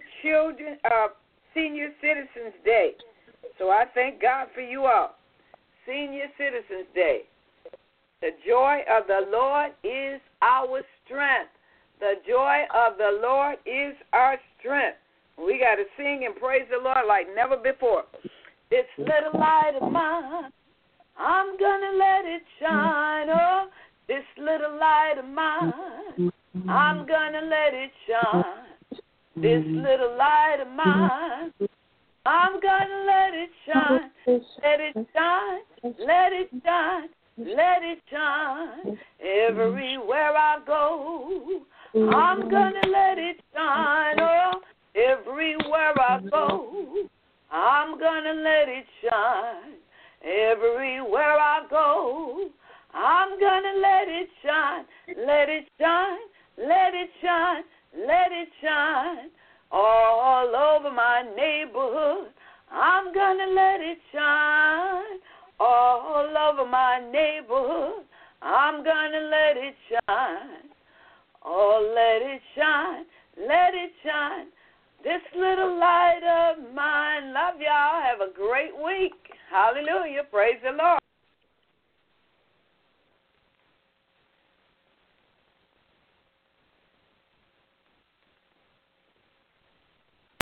Senior Citizens Day. So I thank God for you all. Senior Citizens Day. The joy of the Lord is our strength. The joy of the Lord is our strength. We got to sing and praise the Lord like never before. This little light of mine, I'm going to let it shine. Oh, this little light of mine, I'm going to let it shine. This little light of mine, I'm going to let it shine. Let it shine, let it shine, let it shine. Everywhere I go, I'm going to let it shine. Oh, everywhere I go, I'm going to let it shine. Everywhere I go, I'm going to let it shine. Let it shine, let it shine, let it shine. All over my neighborhood, I'm going to let it shine. All over my neighborhood, I'm going to let it shine. Oh, let it shine, let it shine. This little light of mine. Love y'all. Have a great week. Hallelujah. Praise the Lord.